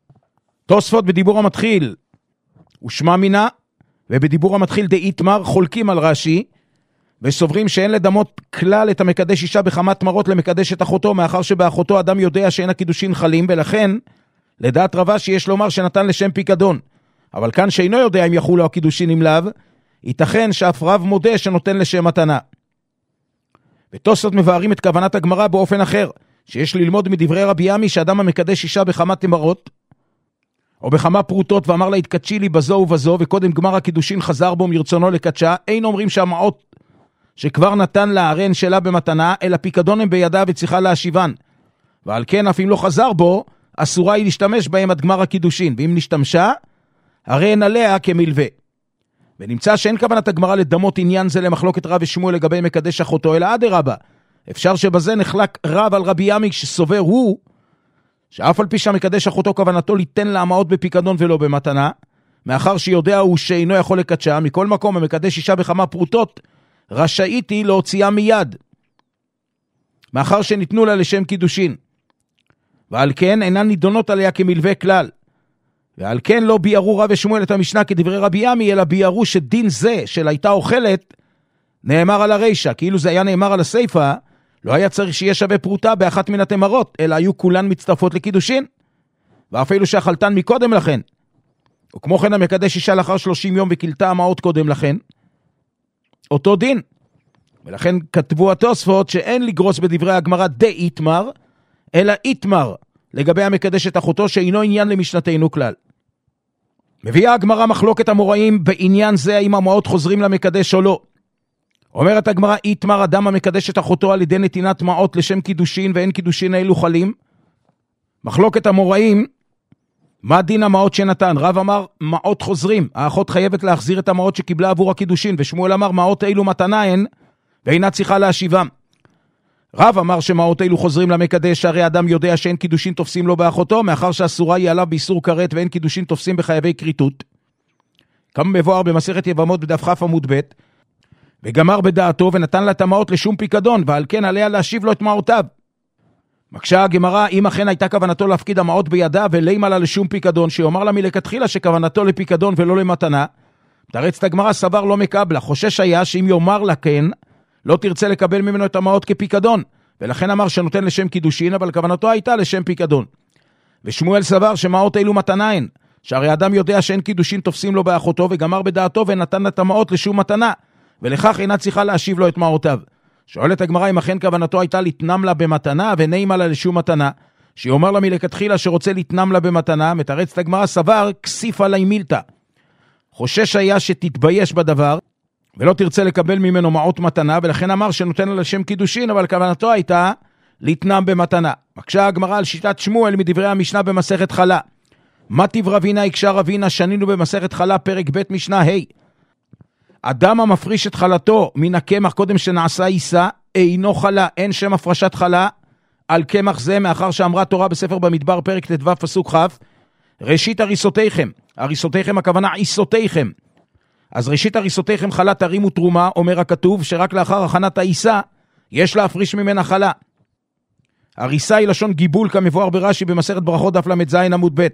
[SPEAKER 3] תוספות בדיבור המתחיל ושמע מינא, ובדיבור המתחיל דאיתמר חולקים על רש"י, וסוברים שאין לדמות כלל את המקדש אישה בכמה תמרות למקדש את אחותו, מאחר שבאחותו אדם יודע שאין הקידושין חלים, ולכן לדעת רבה שיש לומר שנתן לשם פיקדון. אבל כאן שאינו יודע אם יחולו הקידושין אם לאו, ייתכן שאף רב מודה שנותן לשם מתנה. ותוספות מבארים את כוונת הגמרא באופן אחר, שיש ללמוד מדברי רבי עמי שאדם המקדש אישה בכמה תמרות, או בכמה פרוטות, ואמר לה התקדשי לי בזו ובזו, וקודם גמר הקידושין חזר בו מרצונו לקדשה, אין אומרים שהמעות שכבר נתן לערן שלה במתנה, אלא פיקדון הם בידה וצריכה להשיבן. ועל כן אף אם לא חזר בו, אסורה היא להשתמש בהם עד גמר הקידושין, ואם נשתמשה, הרי אין עליה כמלווה. ונמצא שאין כוונת הגמרא לדמות עניין זה למחלוקת רב ושמואל לגבי מקדש אחותו, אלא אדרבה. אפשר שבזה נחלק רב על רבי עמי, שסובר הוא, שאף על פי שהמקדש אחותו כוונתו ליתן לה המעות בפיקדון ולא במתנה, מאחר שיודע הוא שאינו יכול לקדשה, מכל מקום המקדש אישה בכמה פרוטות, רשאית היא להוציאה מיד, מאחר שניתנו לה לשם קידושין. ועל כן אינן נידונות עליה כמלווה כלל. ועל כן לא ביארו רב ושמואל את המשנה כדברי רבי עמי, אלא ביארו שדין זה של הייתה אוכלת, נאמר על הרישה, כאילו זה היה נאמר על הסייפה, לא היה צריך שיהיה שווה פרוטה באחת מן התמרות, אלא היו כולן מצטרפות לקידושין, ואפילו שאכלתן מקודם לכן. וכמו כן המקדש אישה לאחר שלושים יום וקילתה המעות קודם לכן, אותו דין. ולכן כתבו התוספות שאין לגרוס בדברי הגמרא דאיתמר, אלא איתמר, לגבי המקדש את אחותו, שאינו עניין למשנתנו כלל. מביאה הגמרא מחלוקת המוראים בעניין זה, האם המעות חוזרים למקדש או לא. אומרת הגמרא, איתמר אדם המקדש את אחותו על ידי נתינת מעות לשם קידושין, ואין קידושין אלו חלים. מחלוקת המוראים, מה דין המעות שנתן? רב אמר, מעות חוזרים, האחות חייבת להחזיר את המעות שקיבלה עבור הקידושין, ושמואל אמר, מעות אלו מתנה הן, ואינה צריכה להשיבם. רב אמר שמעות אלו חוזרים למקדש, הרי אדם יודע שאין קידושין תופסים לו באחותו, מאחר שאסורה היא עליו באיסור כרת, ואין קידושין תופסים בחייבי כריתות. כמה מבואר במסכת יבמות בדף כ' עמוד ב', וגמר בדעתו ונתן לה את המעות לשום פיקדון, ועל כן עליה להשיב לו את מעותיו. מקשה הגמרא, אם אכן הייתה כוונתו להפקיד המעות בידה ולימה לה לשום פיקדון, שיאמר לה מלכתחילה שכוונתו לפיקדון ולא למתנה, תרצת הגמרא סבר לא מקבלה, חושש היה שאם יאמר לה כן, לא תרצה לקבל ממנו את המעות כפיקדון, ולכן אמר שנותן לשם קידושין, אבל כוונתו הייתה לשם פיקדון. ושמואל סבר שמעות אלו מתנה הן, שהרי אדם יודע שאין קידושין תופסים לו באחותו, וגמר בדעתו ונתן הטמעות לשום מתנה, ולכך אינה צריכה להשיב לו את מעותיו. שואלת הגמרא אם אכן כוונתו הייתה לתנם לה במתנה, ונעימה לה לשום מתנה, שהיא אומר לה מלכתחילה שרוצה לתנם לה במתנה, מתרצת הגמרא סבר, כסיפה לה מילתא. חושש היה שתתבייש בדבר, ולא תרצה לקבל ממנו מעות מתנה, ולכן אמר שנותן לה לשם קידושין, אבל כוונתו הייתה לתנם במתנה. מקשה הגמרא על שיטת שמואל מדברי המשנה במסכת חלה. מה טיב רבינה הקשה רבינה, שנינו במסכת חלה פרק ב' משנה ה'. אדם המפריש את חלתו מן הקמח קודם שנעשה עיסה, אינו חלה, אין שם הפרשת חלה על קמח זה, מאחר שאמרה תורה בספר במדבר פרק ט"ו פסוק כ', ראשית הריסותיכם, הריסותיכם הכוונה עיסותיכם. אז ראשית הריסותיכם חלה תרימו תרומה, אומר הכתוב שרק לאחר הכנת העיסה יש להפריש ממנה חלה. הריסה היא לשון גיבול כמבואר ברש"י במסכת ברכות דף למד זין עמוד ב'.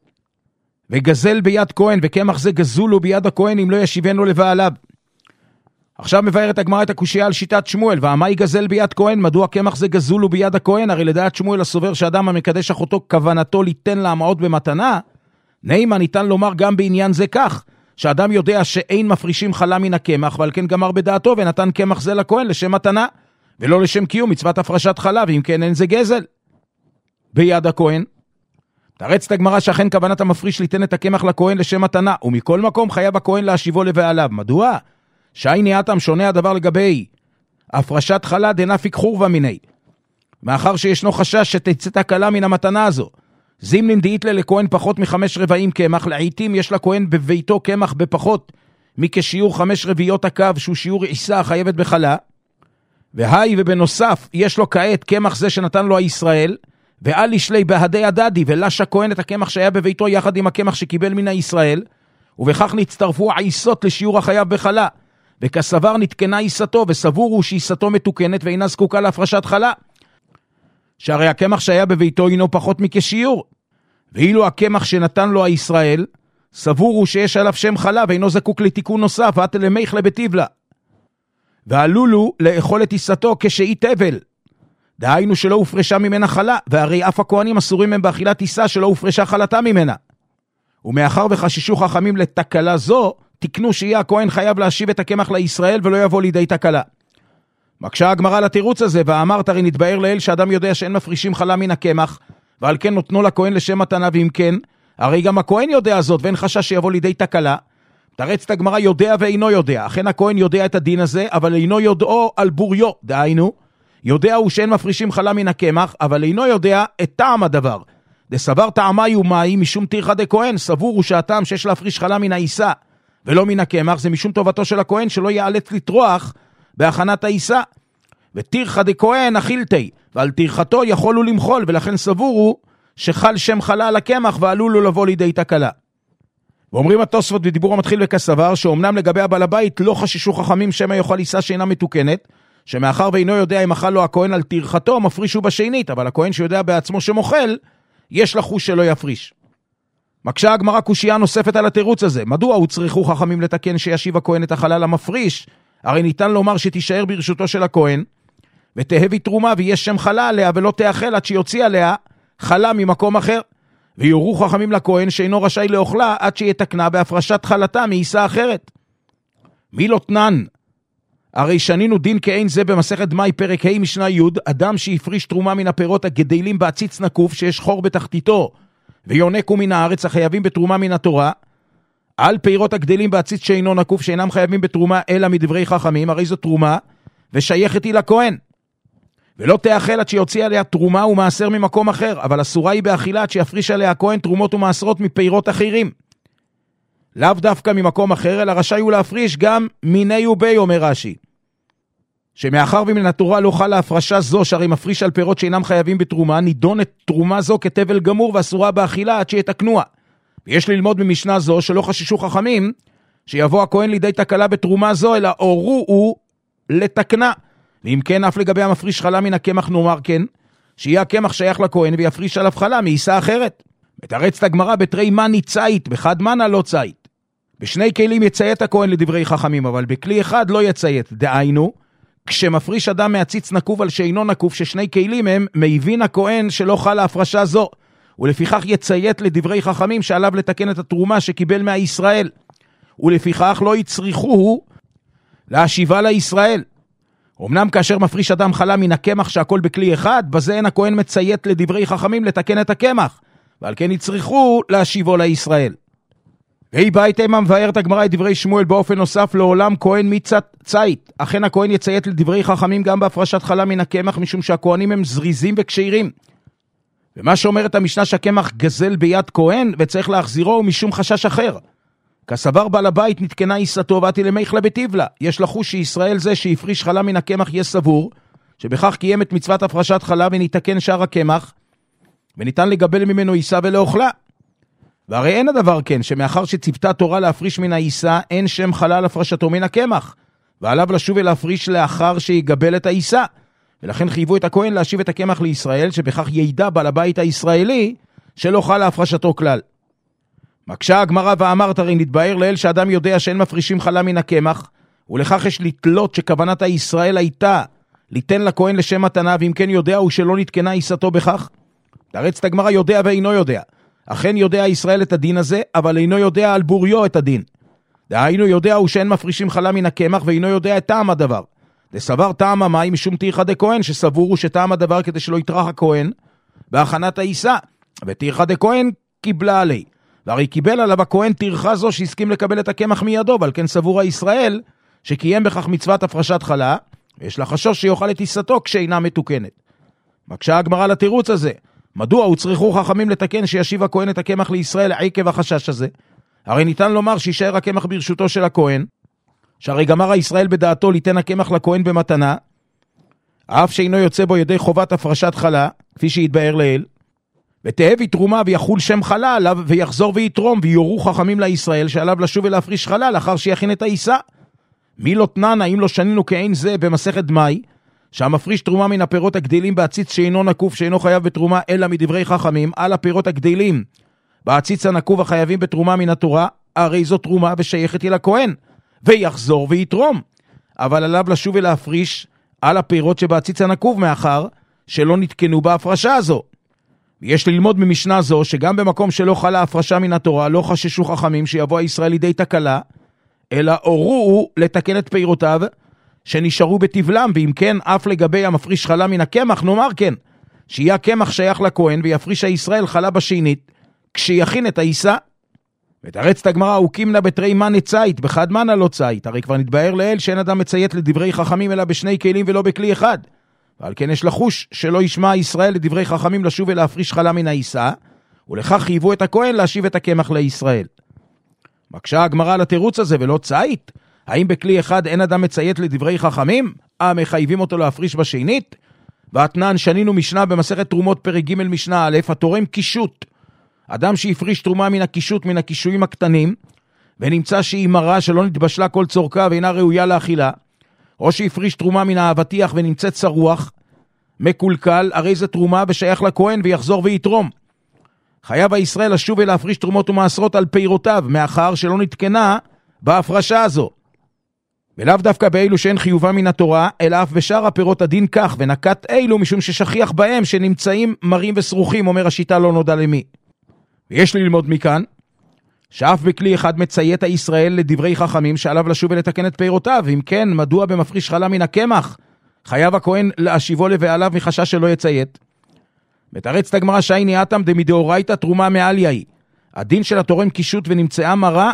[SPEAKER 3] וגזל ביד כהן, וקמח זה גזול לו ביד הכהן אם לא ישיבנו לבעליו. עכשיו מבארת הגמרא את הקושיה על שיטת שמואל, והמה יגזל ביד כהן? מדוע קמח זה גזול לו ביד הכהן? הרי לדעת שמואל הסובר שאדם המקדש אחותו כוונתו ליתן לה המעות במתנה, נעימה ניתן לומר גם בעניין זה כך, שאדם יודע שאין מפרישים חלה מן הקמח, ועל כן גמר בדעתו ונתן קמח זה לכהן לשם מתנה, ולא לשם קיום מצוות הפרשת חלה, ואם כן אין זה גזל ביד הכהן. תרצת הגמרא שאכן כוונת המפריש ליתן את הקמח לכהן לשם מתנה, ומכל מקום חייב הכהן להשיבו לבעליו. מדוע? שהייני אתם שונה הדבר לגבי הפרשת חלה דנפיק חורבה מיני, מאחר שישנו חשש שתצא תקלה מן המתנה הזו. זימנין דאית לה לכהן פחות מחמש רבעים קמח, לעיתים יש לכהן בביתו קמח בפחות מכשיעור חמש רביעיות הקו, שהוא שיעור עיסה חייבת בחלה, והי ובנוסף יש לו כעת קמח זה שנתן לו הישראל, ואל ישלי בהדי הדדי, ולש הכהן את הקמח שהיה בביתו יחד עם הקמח שקיבל מן הישראל, ובכך נצטרפו העיסות לשיעור החייב בחלה, וכסבר נתקנה עיסתו, וסבור הוא שעיסתו מתוקנת ואינה זקוקה להפרשת חלה, שהרי הקמח שהיה בביתו הינו פחות מכשיעור, ואילו הקמח שנתן לו הישראל, סבור הוא שיש עליו שם חלה, ואינו זקוק לתיקון נוסף, ואת למייך לבטיבלה, ועלולו לאכול את עיסתו כשאי תבל, דהיינו שלא הופרשה ממנה חלה, והרי אף הכהנים אסורים הם באכילת עיסה שלא הופרשה חלתה ממנה. ומאחר וחששו חכמים לתקלה זו, תקנו שיהיה הכהן חייב להשיב את הקמח לישראל ולא יבוא לידי תקלה. מקשה הגמרא לתירוץ הזה, ואמרת הרי נתבאר לאל שאדם יודע שאין מפרישים חלה מן הקמח, ועל כן נותנו לכהן לשם מתנה, ואם כן, הרי גם הכהן יודע זאת ואין חשש שיבוא לידי תקלה. תרצת הגמרא יודע ואינו יודע, אכן הכהן יודע את הדין הזה, אבל אינו יודעו על בוריו, דהיינו, יודע הוא שאין מפרישים חלה מן הקמח, אבל אינו יודע את טעם הדבר. דסבר טעמי ומאי משום תירחא דכהן, סבור הוא שהטעם שיש להפריש חלה מן העיסה ולא מן הקמח, זה משום טובתו של הכהן שלא יאלץ לטרוח בהכנת העיסה. ותירחא דכהן אכילתי, ועל תירחתו יכולו למחול, ולכן סבור הוא שחל שם חלה על הקמח ועלול לו לבוא לידי תקלה. ואומרים התוספות בדיבור המתחיל וכסבר, שאומנם לגבי הבעל הבית לא חששו חכמים שמא יאכל עיסה שאינה מתוקנת, שמאחר ואינו יודע אם אכל לו הכהן על תירחתו, מפרישו בשנית, אבל הכהן שיודע בעצמו שמוכל, יש לחוש שלא יפריש. מקשה הגמרא קושיה נוספת על התירוץ הזה, מדוע הוא צריכו חכמים לתקן שישיב הכהן את החלה למפריש? הרי ניתן לומר שתישאר ברשותו של הכהן, ותהבי תרומה ויש שם חלה עליה, ולא תאכל עד שיוציא עליה חלה ממקום אחר, ויורו חכמים לכהן שאינו רשאי לאוכלה עד שיתקנה בהפרשת חלתה מעיסה אחרת. מי לא תנן? הרי שנינו דין כאין זה במסכת דמאי פרק ה' משנה י', אדם שהפריש תרומה מן הפירות הגדלים בעציץ נקוף שיש חור בתחתיתו ויונקו מן הארץ החייבים בתרומה מן התורה, על פירות הגדלים בעציץ שאינו נקוף שאינם חייבים בתרומה אלא מדברי חכמים, הרי זו תרומה ושייכת היא לכהן, ולא תאכל עד שיוציא עליה תרומה ומעשר ממקום אחר, אבל אסורה היא באכילה עד שיפריש עליה הכהן תרומות ומעשרות מפירות אחרים, לאו דווקא ממקום אחר, אלא רשאי הוא להפריש גם מיני ובי, אומר רש"י, שמאחר ומן התורה לא חלה הפרשה זו, שהרי מפריש על פירות שאינם חייבים בתרומה, נידון את תרומה זו כתבל גמור ואסורה באכילה עד שיתקנוה. ויש ללמוד במשנה זו שלא חששו חכמים שיבוא הכהן לידי תקלה בתרומה זו, אלא אורו הוא לתקנה. ואם כן, אף לגבי המפריש חלה מן הקמח נאמר כן, שיהיה הקמח שייך לכהן ויפריש עליו חלה מעיסה אחרת. מתרצת הגמרא בתרי מני צית, בחד מנה לא צית. בשני כלים יציית הכהן לדברי חכמים, אבל בכלי אחד לא יציית. דהיינו, כשמפריש אדם מהציץ נקוב על שאינו נקוב, ששני כלים הם, מבין הכהן שלא חלה הפרשה זו, ולפיכך יציית לדברי חכמים שעליו לתקן את התרומה שקיבל מהישראל, ולפיכך לא יצריכוהו להשיבה לישראל. אמנם כאשר מפריש אדם חלה מן הקמח שהכל בכלי אחד, בזה אין הכהן מציית לדברי חכמים לתקן את הקמח, ועל כן יצריכו להשיבו לישראל. והיא בית אימה מבארת הגמרא את דברי שמואל באופן נוסף, לעולם כהן מצת צית. אכן הכהן יציית לדברי חכמים גם בהפרשת חלה מן הקמח, משום שהכהנים הם זריזים וקשירים. ומה שאומרת המשנה שהקמח גזל ביד כהן וצריך להחזירו הוא משום חשש אחר. כסבר בעל הבית נתקנה עיסתו ואתי למיכלה בטיבלה. יש לחוש שישראל זה שהפריש חלה מן הקמח יהיה סבור, שבכך קיים את מצוות הפרשת חלה ונתקן שאר הקמח, וניתן לגבל ממנו עיסה ולאוכלה. והרי אין הדבר כן, שמאחר שצפתה תורה להפריש מן העיסה, אין שם חלה להפרשתו מן הקמח, ועליו לשוב ולהפריש לאחר שיגבל את העיסה. ולכן חייבו את הכהן להשיב את הקמח לישראל, שבכך ידע בעל הבית הישראלי שלא חלה להפרשתו כלל. מקשה הגמרא ואמרת, הרי נתבהר לאל שאדם יודע שאין מפרישים חלה מן הקמח, ולכך יש לתלות שכוונת הישראל הייתה ליתן לכהן לשם מתנה, ואם כן יודע הוא שלא נתקנה עיסתו בכך. תרץ את הגמרא יודע ואינו יודע. אכן יודע ישראל את הדין הזה, אבל אינו יודע על בוריו את הדין. דהיינו יודע הוא שאין מפרישים חלה מן הקמח, ואינו יודע את טעם הדבר. דסבר טעם המים משום תירחא דכהן, שסבור הוא שטעם הדבר כדי שלא יטרח הכהן בהכנת העיסה, ותירחא דכהן קיבלה עלי. והרי קיבל עליו הכהן תירחא זו שהסכים לקבל את הקמח מידו, ועל כן סבור הישראל שקיים בכך מצוות הפרשת חלה, ויש לה חשוש שיאכל את עיסתו כשאינה מתוקנת. מקשה הגמרא לתירוץ הזה, מדוע הוצרכו חכמים לתקן שישיב הכהן את הקמח לישראל עקב החשש הזה? הרי ניתן לומר שישאר הקמח ברשותו של הכהן, שהרי גמר הישראל בדעתו ליתן הקמח לכהן במתנה, אף שאינו יוצא בו ידי חובת הפרשת חלה, כפי שהתבאר לאל, ותהב תרומה ויחול שם חלה עליו, ויחזור ויתרום, ויורו חכמים לישראל שעליו לשוב ולהפריש חלה לאחר שיכין את העיסה. מי לא תנן, האם לא שנינו כאין זה במסכת דמאי, שהמפריש תרומה מן הפירות הגדלים בעציץ שאינו נקוף שאינו חייב בתרומה אלא מדברי חכמים, על הפירות הגדלים בעציץ הנקוב החייבים בתרומה מן התורה, הרי זו תרומה ושייכת אל הכהן, ויחזור ויתרום, אבל עליו לשוב ולהפריש על הפירות שבעציץ הנקוב, מאחר שלא נתקנו בהפרשה הזו. יש ללמוד ממשנה זו שגם במקום שלא חלה הפרשה מן התורה לא חששו חכמים שיבוא הישראל לידי תקלה, אלא הורו לתקן את פירותיו שנשארו בטבלם, ואם כן אף לגבי המפריש חלה מן הקמח נאמר כן, שיהיה הקמח שייך לכהן ויפריש הישראל חלה בשנית כשיכין את העיסה. ותרץ את הגמרא, וקימנה בתרי מנה צית בחד מנה לא צית. הרי כבר נתבהר לאל שאין אדם מציית לדברי חכמים אלא בשני כלים ולא בכלי אחד, ועל כן יש לחוש שלא ישמע ישראל לדברי חכמים לשוב ולהפריש חלה מן העיסה, ולכך חייבו את הכהן להשיב את הקמח לישראל. מקשה הגמרא לתירוץ הזה, ולא צית? האם בכלי אחד אין אדם מציית לדברי חכמים? המחייבים אותו להפריש בשנית? ואתנן שנינו משנה במסכת תרומות פרק ג' משנה א', התורם קישוט. אדם שהפריש תרומה מן הקישוט מן הקישויים הקטנים, ונמצא שהיא מרה שלא נתבשלה כל צורכה ואינה ראויה לאכילה, או שהפריש תרומה מן האבטיח ונמצאת צרוח, מקולקל, הרי זה תרומה ושייך לכהן ויחזור ויתרום. חייב הישראל לשוב ולהפריש תרומות ומעשרות על פירותיו, מאחר שלא נתקנה בהפרשה הזו. ולאו דווקא באלו שאין חיובה מן התורה, אלא אף בשאר הפירות הדין כך, ונקט אלו משום ששכיח בהם שנמצאים מרים וסרוכים, אומר השיטה לא נודע למי. ויש ללמוד מכאן, שאף בכלי אחד מציית הישראל לדברי חכמים שעליו לשוב ולתקן את פירותיו, אם כן, מדוע במפריש חלה מן הקמח חייב הכהן להשיבו לבעליו מחשש שלא יציית? מתרץ את הגמרא שייני אטם דמדאורייתא תרומה מעליה היא. הדין של התורם קישוט ונמצאה מרה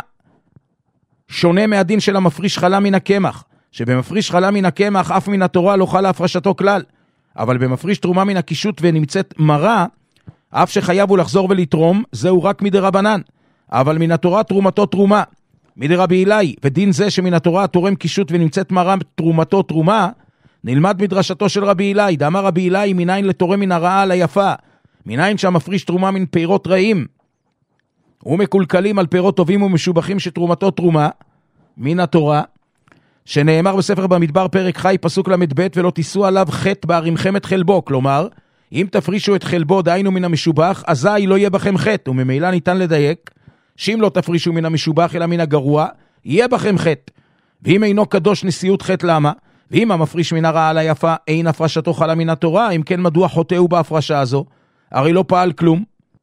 [SPEAKER 3] שונה מהדין של המפריש חלה מן הקמח, שבמפריש חלה מן הקמח אף מן התורה לא חלה הפרשתו כלל, אבל במפריש תרומה מן הקישוט ונמצאת מרה, אף שחייב הוא לחזור ולתרום, זהו רק מדרבנן, אבל מן התורה תרומתו תרומה, מדרבי אילאי, ודין זה שמן התורה תורם קישוט ונמצאת מרה תרומתו תרומה, נלמד מדרשתו של רבי אילאי, דאמר רבי אילאי, מניין לתורם מן הרעה על היפה, מניין שהמפריש תרומה מן פירות רעים, ומקולקלים על פירות טובים ומשובחים שתרומתו תרומה, מן התורה, שנאמר בספר במדבר פרק חי פסוק למד ב' ולא תיסו עליו חטא בערימכם את חלבו, כלומר, אם תפרישו את חלבו דהיינו מן המשובח, אזי לא יהיה בכם חטא, וממילא ניתן לדייק, שאם לא תפרישו מן המשובח אלא מן הגרוע, יהיה בכם חטא. ואם אינו קדוש נשיאות חטא למה? ואם המפריש מן הרעה על היפה אין הפרשתו חלה מן התורה, אם כן מדוע חוטאו בהפרשה הזו? הרי לא פעל כלום.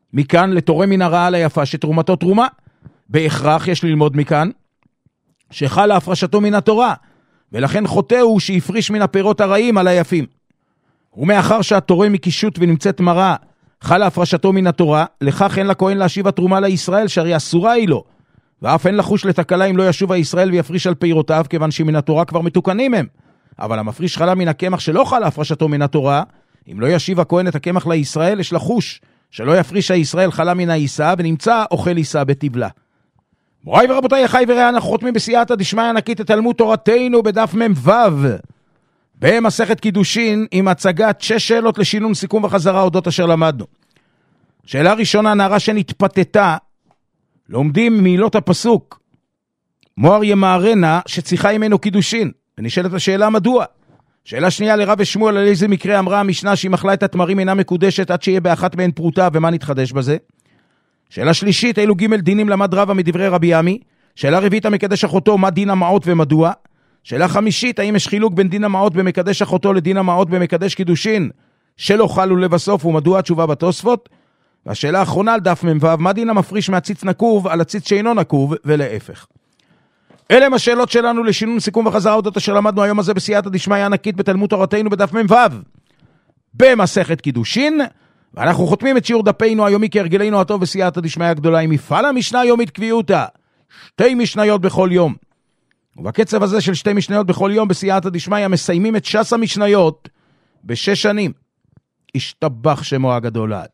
[SPEAKER 3] מכאן לתורם מן הרעה ליפה שתרומתו תרומה. בהכרח יש ללמוד מכאן שחלה הפרשתו מן התורה, ולכן חוטא הוא שיפריש מן הפירות הרעים על היפים. ומאחר שהתורם מקישוט ונמצאת מראה, חלה הפרשתו מן התורה, לכך אין לכהן להשיב התרומה לישראל, שהרי אסורה היא לו, ואף אין לחוש לתקלה אם לא ישוב הישראל ויפריש על פירותיו, כיוון שמן התורה כבר מתוקנים הם. אבל המפריש חלה מן הקמח שלא חלה הפרשתו מן התורה, אם לא ישיב הכהן את הקמח לישראל, יש לחוש שלא יפריש הישראל חלה מן העיסה, ונמצא אוכל עיסה בתבלה. מוריי ורבותיי, אחי ורעי, אנחנו חותמים בסייעתא דשמיא ענקית את תלמוד תורתנו בדף מ"ו במסכת קידושין, עם הצגת שש שאלות לשינון, סיכום וחזרה אודות אשר למדנו. שאלה ראשונה, נערה שנתפתתה, לומדים מילות הפסוק מוהר ימהרנה שצריכה ממנו קידושין, ונשאלת השאלה מדוע. שאלה שנייה, לרב ושמואל, על איזה מקרה אמרה המשנה שהיא מחלה את התמרים אינה מקודשת עד שיהיה באחת מהן פרוטה, ומה נתחדש בזה? שאלה שלישית, אילו ג' דינים למד רבא מדברי רבי עמי. שאלה רביעית, המקדש אחותו, מה דין המעות ומדוע? שאלה חמישית, האם יש חילוק בין דין המעות במקדש אחותו לדין המעות במקדש קידושין שלא חלו לבסוף, ומדוע? התשובה בתוספות. והשאלה האחרונה על דף מ"ו, מה דין המפריש מהציץ נקוב על הציץ שאינו נקוב ולהפך? אלה הם השאלות שלנו לשינון, סיכום וחזרה אודות אשר למדנו היום הזה בסייעתא דשמיא ענקית בתלמוד תורתנו בדף מ"ו במסכת קידושין, ואנחנו חותמים את שיעור דפינו היומי כהרגלנו הטוב בסייעתא דשמיא הגדולה עם מפעל המשנה היומית קביעותה, שתי משניות בכל יום. ובקצב הזה של שתי משניות בכל יום בסייעתא דשמיא מסיימים את ש"ס המשניות בשש שנים. השתבח שמו הגדול לעד.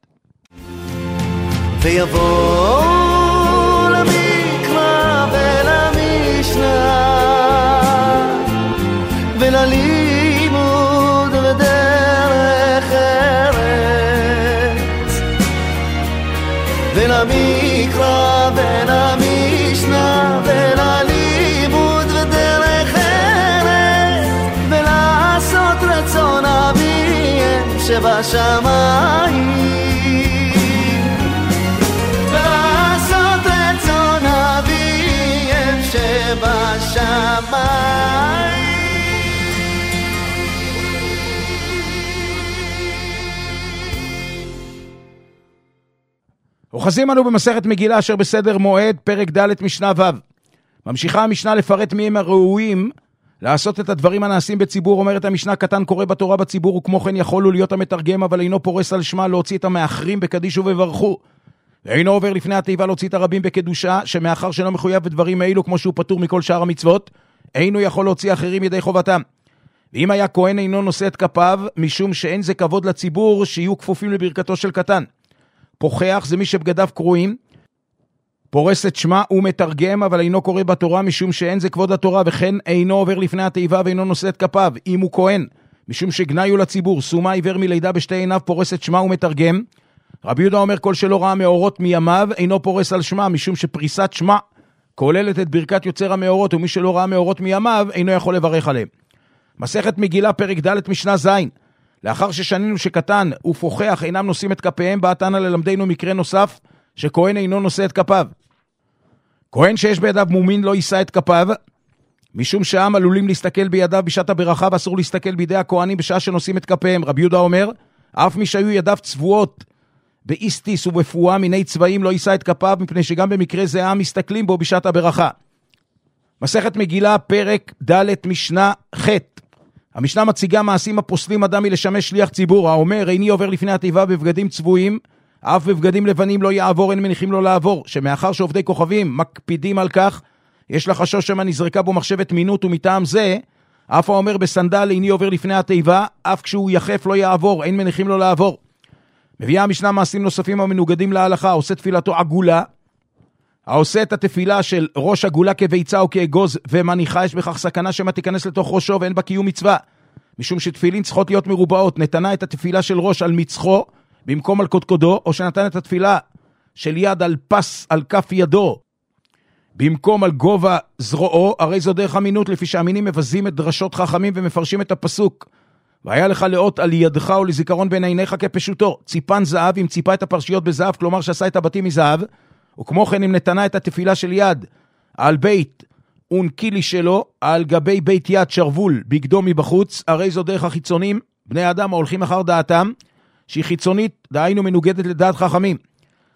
[SPEAKER 4] ויבוא למקרא ולמשנה וללימוד ודרך ארץ, ולמקרא ולמשנה וללימוד ודרך ארץ, ולעשות רצון אביהם שבשמיים, בשמיים.
[SPEAKER 3] אוחזים אנו במסכת מגילה אשר בסדר מועד, פרק ד' משנה ו'. ממשיכה המשנה לפרט מי הם הראויים לעשות את הדברים הנעשים בציבור. אומרת המשנה, קטן קורא בתורה בציבור, וכמו כן יכול הוא להיות המתרגם, אבל אינו פורס על שמה, להוציא את המאחרים בקדיש ובברכו, ואינו עובר לפני התיבה להוציא את הרבים בקדושה, שמאחר שלא מחויב בדברים האלו כמו שהוא פטור מכל שאר המצוות, אינו יכול להוציא אחרים ידי חובתם. ואם היה כהן אינו נושא את כפיו, משום שאין זה כבוד לציבור שיהיו כפופים לברכתו של קטן. פוחח זה מי שבגדיו קרועים, פורס את שמה ומתרגם, אבל אינו קורא בתורה, משום שאין זה כבוד התורה, וכן אינו עובר לפני התיבה ואינו נושא את כפיו. אם הוא כהן, משום שגניו לציבור, סומה עיוור מלידה בשתי עיניו, פורס את שמה ומתרגם. רבי יהודה אומר, כל שלא ראה מאורות מימיו אינו פורס על שמה, משום שפריסת שמה כוללת את ברכת יוצר המאורות, ומי שלא ראה מאורות מימיו אינו יכול לברך עליהם. מסכת מגילה פרק ד' משנה ז'. לאחר ששנינו שקטן ופוחח אינם נושאים את כפיהם, באה תנא ללמדנו מקרה נוסף שכהן אינו נושא את כפיו. כהן שיש בידיו מומין לא יישא את כפיו, משום שהעם עלולים להסתכל בידיו בשעת הברכה, ואסור להסתכל בידי הכהנים בשעה שנושאים את כפיהם. רבי יהודה אומר, אף מי שהיו ידיו צבועות באיסטיס ובפועה מיני צבעים לא יישא את כפיו, מפני שגם במקרה זה העם מסתכלים בו בשעת הברכה. מסכת מגילה פרק ד' משנה ח'. המשנה מציגה מעשים הפוסלים אדם מלשמש שליח ציבור, האומר איני עובר לפני התיבה בבגדים צבועים, אף בבגדים לבנים לא יעבור, אין מניחים לו לעבור, שמאחר שעובדי כוכבים מקפידים על כך, יש לחשוש שמה נזרקה בו מחשבת מינות, ומטעם זה אף האומר בסנדל איני עובר לפני התיבה, אף כשהוא יחף לא יעבור, אין מניחים לו לעבור. מביאה המשנה מעשים נוספים המנוגדים להלכה, עושה תפילתו עגולה, העושה את התפילה של ראש עגולה כביצה או כאגוז ומניחה, יש בכך סכנה שמה תיכנס לתוך ראשו ואין בה קיום מצווה, משום שתפילין צריכות להיות מרובעות. נתנה את התפילה של ראש על מצחו במקום על קודקודו, או שנתן את התפילה של יד על פס על כף ידו במקום על גובה זרועו, הרי זו דרך אמינות, לפי שהאמינים מבזים את דרשות חכמים ומפרשים את הפסוק והיה לך לאות על ידך או לזיכרון בין עיניך כפשוטו. ציפן זהב, אם ציפה את הפרשיות בזהב, כלומר שעשה את הבתים מזהב, וכמו כן אם נתנה את התפילה של יד על בית אונקילי שלו, על גבי בית יד שרבול בגדו מבחוץ, הרי זו דרך החיצונים, בני האדם ההולכים אחר דעתם, שהיא חיצונית, דהיינו מנוגדת לדעת חכמים.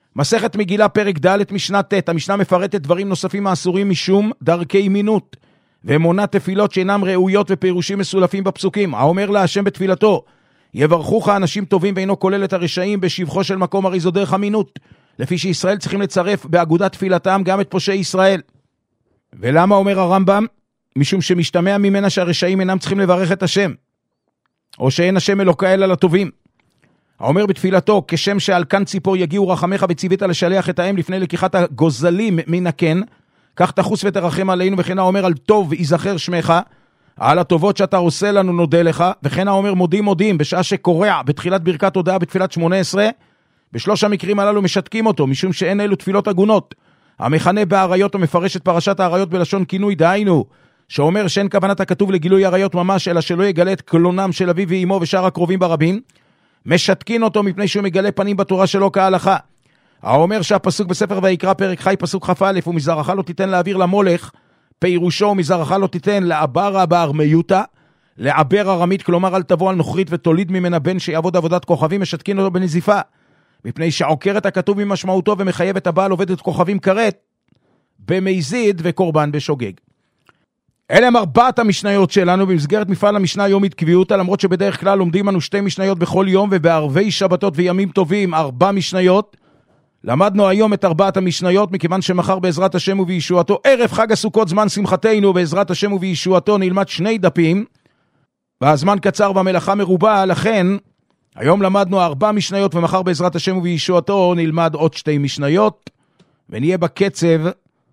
[SPEAKER 3] מסכת מגילה פרק ד' משנה ט', המשנה מפרטת דברים נוספים האסורים משום דרכי מינות, ומונה תפילות שאינם ראויות ופירושים מסולפים בפסוקים. האומר לה השם בתפילתו, יברכוך אנשים טובים ואינו כולל את הרשעים בשבחו של מקום, הרי זו דרך המינות, לפי שישראל צריכים לצרף באגודת תפילתם גם את פושעי ישראל. ולמה אומר הרמב"ם? משום שמשתמע ממנה שהרשעים אינם צריכים לברך את השם, או שאין השם אלוקה אלא לטובים. האומר בתפילתו, כשם שעל כאן ציפור יגיעו רחמך וציווית לשלח את האם לפני לקיחת הגוזלים מן הקן, כך תחוס ותרחם עלינו, וכן האומר על טוב יזכר שמך, על הטובות שאתה עושה לנו נודה לך, וכן האומר מודים מודים בשעה שקורע בתחילת ברכת הודעה בתפילת שמונה עשרה, בשלוש המקרים הללו משתקים אותו, משום שאין אלו תפילות הגונות. המכנה בעריות ומפרש את פרשת העריות בלשון כינוי, דהיינו, שאומר שאין כוונת הכתוב לגילוי עריות ממש, אלא שלא יגלה את קלונם של אביו ואמו ושאר הקרובים ברבים, משתקין אותו מפני שהוא מגלה פנים בתורה שלו כהלכה. האומר שהפסוק בספר ויקרא פרק חי פסוק כ"א, ומזרעך לא תיתן להעביר למולך, פירושו ומזרעך לא תיתן לעברה בארמיותה, לעבר ארמית, כלומר אל תבוא על נוכרית ותוליד ממנה בן שיעבוד עבודת כוכבים, משתקין אותו בנזיפה, מפני שעוקר את הכתוב ממשמעותו ומחייב את הבעל עובדת כוכבים כרת במזיד וקורבן בשוגג. אלה הם ארבעת המשניות שלנו במסגרת מפעל המשנה היומית קביעותה, למרות שבדרך כלל לומדים אנו שתי משניות בכל יום, ובערבי שבתות וימים טובים ארבע משניות. למדנו היום את ארבעת המשניות, מכיוון שמחר בעזרת השם ובישועתו, ערב חג הסוכות זמן שמחתנו, בעזרת השם ובישועתו נלמד שני דפים, והזמן קצר והמלאכה מרובה, לכן היום למדנו ארבע משניות, ומחר בעזרת השם ובישועתו נלמד עוד שתי משניות, ונהיה בקצב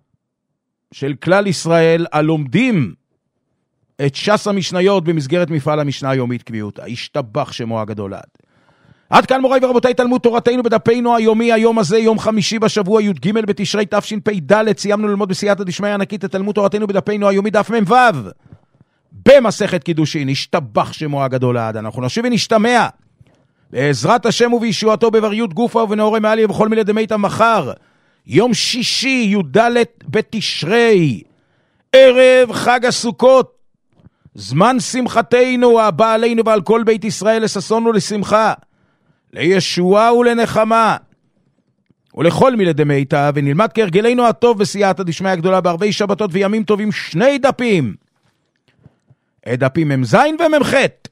[SPEAKER 3] של כלל ישראל הלומדים את שס המשניות במסגרת מפעל המשנה היומית קביעותה. השתבח שמו הגדול עד. עד כאן מוריי ורבותיי תלמוד תורתנו בדפנו היומי. היום הזה יום חמישי בשבוע י"ג בתשרי תשפ"ד, סיימנו ללמוד בסייעתא דשמיא ענקית את תלמוד תורתנו בדפנו היומי דף מ"ו במסכת קידושין. השתבח שמו הגדול עד. אנחנו נשיב ונשתמע בעזרת השם ובישועתו בבריות גופה ובנאורי מעלי ובכל מילי דמיתא מחר יום שישי י"ד בתשרי, ערב חג הסוכות, זמן שמחתנו הבא עלינו ועל כל בית ישראל, לששון ולשמחה, לישועה ולנחמה ולכל מילי דמיתא, ונלמד כהרגלנו הטוב בסייעתא דשמיא הגדולה בערבי שבתות וימים טובים שני דפים, את דפים מ"ז ומ"ח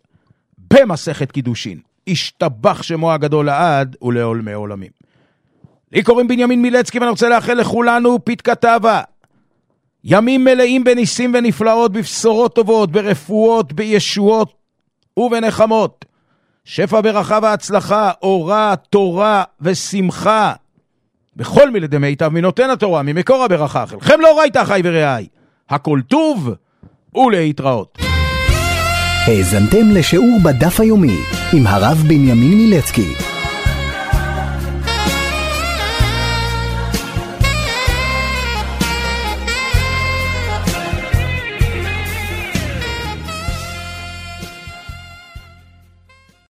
[SPEAKER 3] במסכת קידושין. השתבח שמו הגדול לעד ולעולמי עולמים. לי קוראים בנימין מילצקי, ואני רוצה לאחל לכולנו פתקה טובה, ימים מלאים בניסים ונפלאות, בבשורות טובות, ברפואות, בישועות ובנחמות, שפע ברכה והצלחה, אורה, תורה ושמחה, בכל מילי דמיתא מנותן התורה, ממקור הברכה. חלכם לא ראית אחי ורעי, הכל טוב ולהתראות.
[SPEAKER 2] האזנתם לשיעור בדף היומי עם הרב בנימין מילצקי.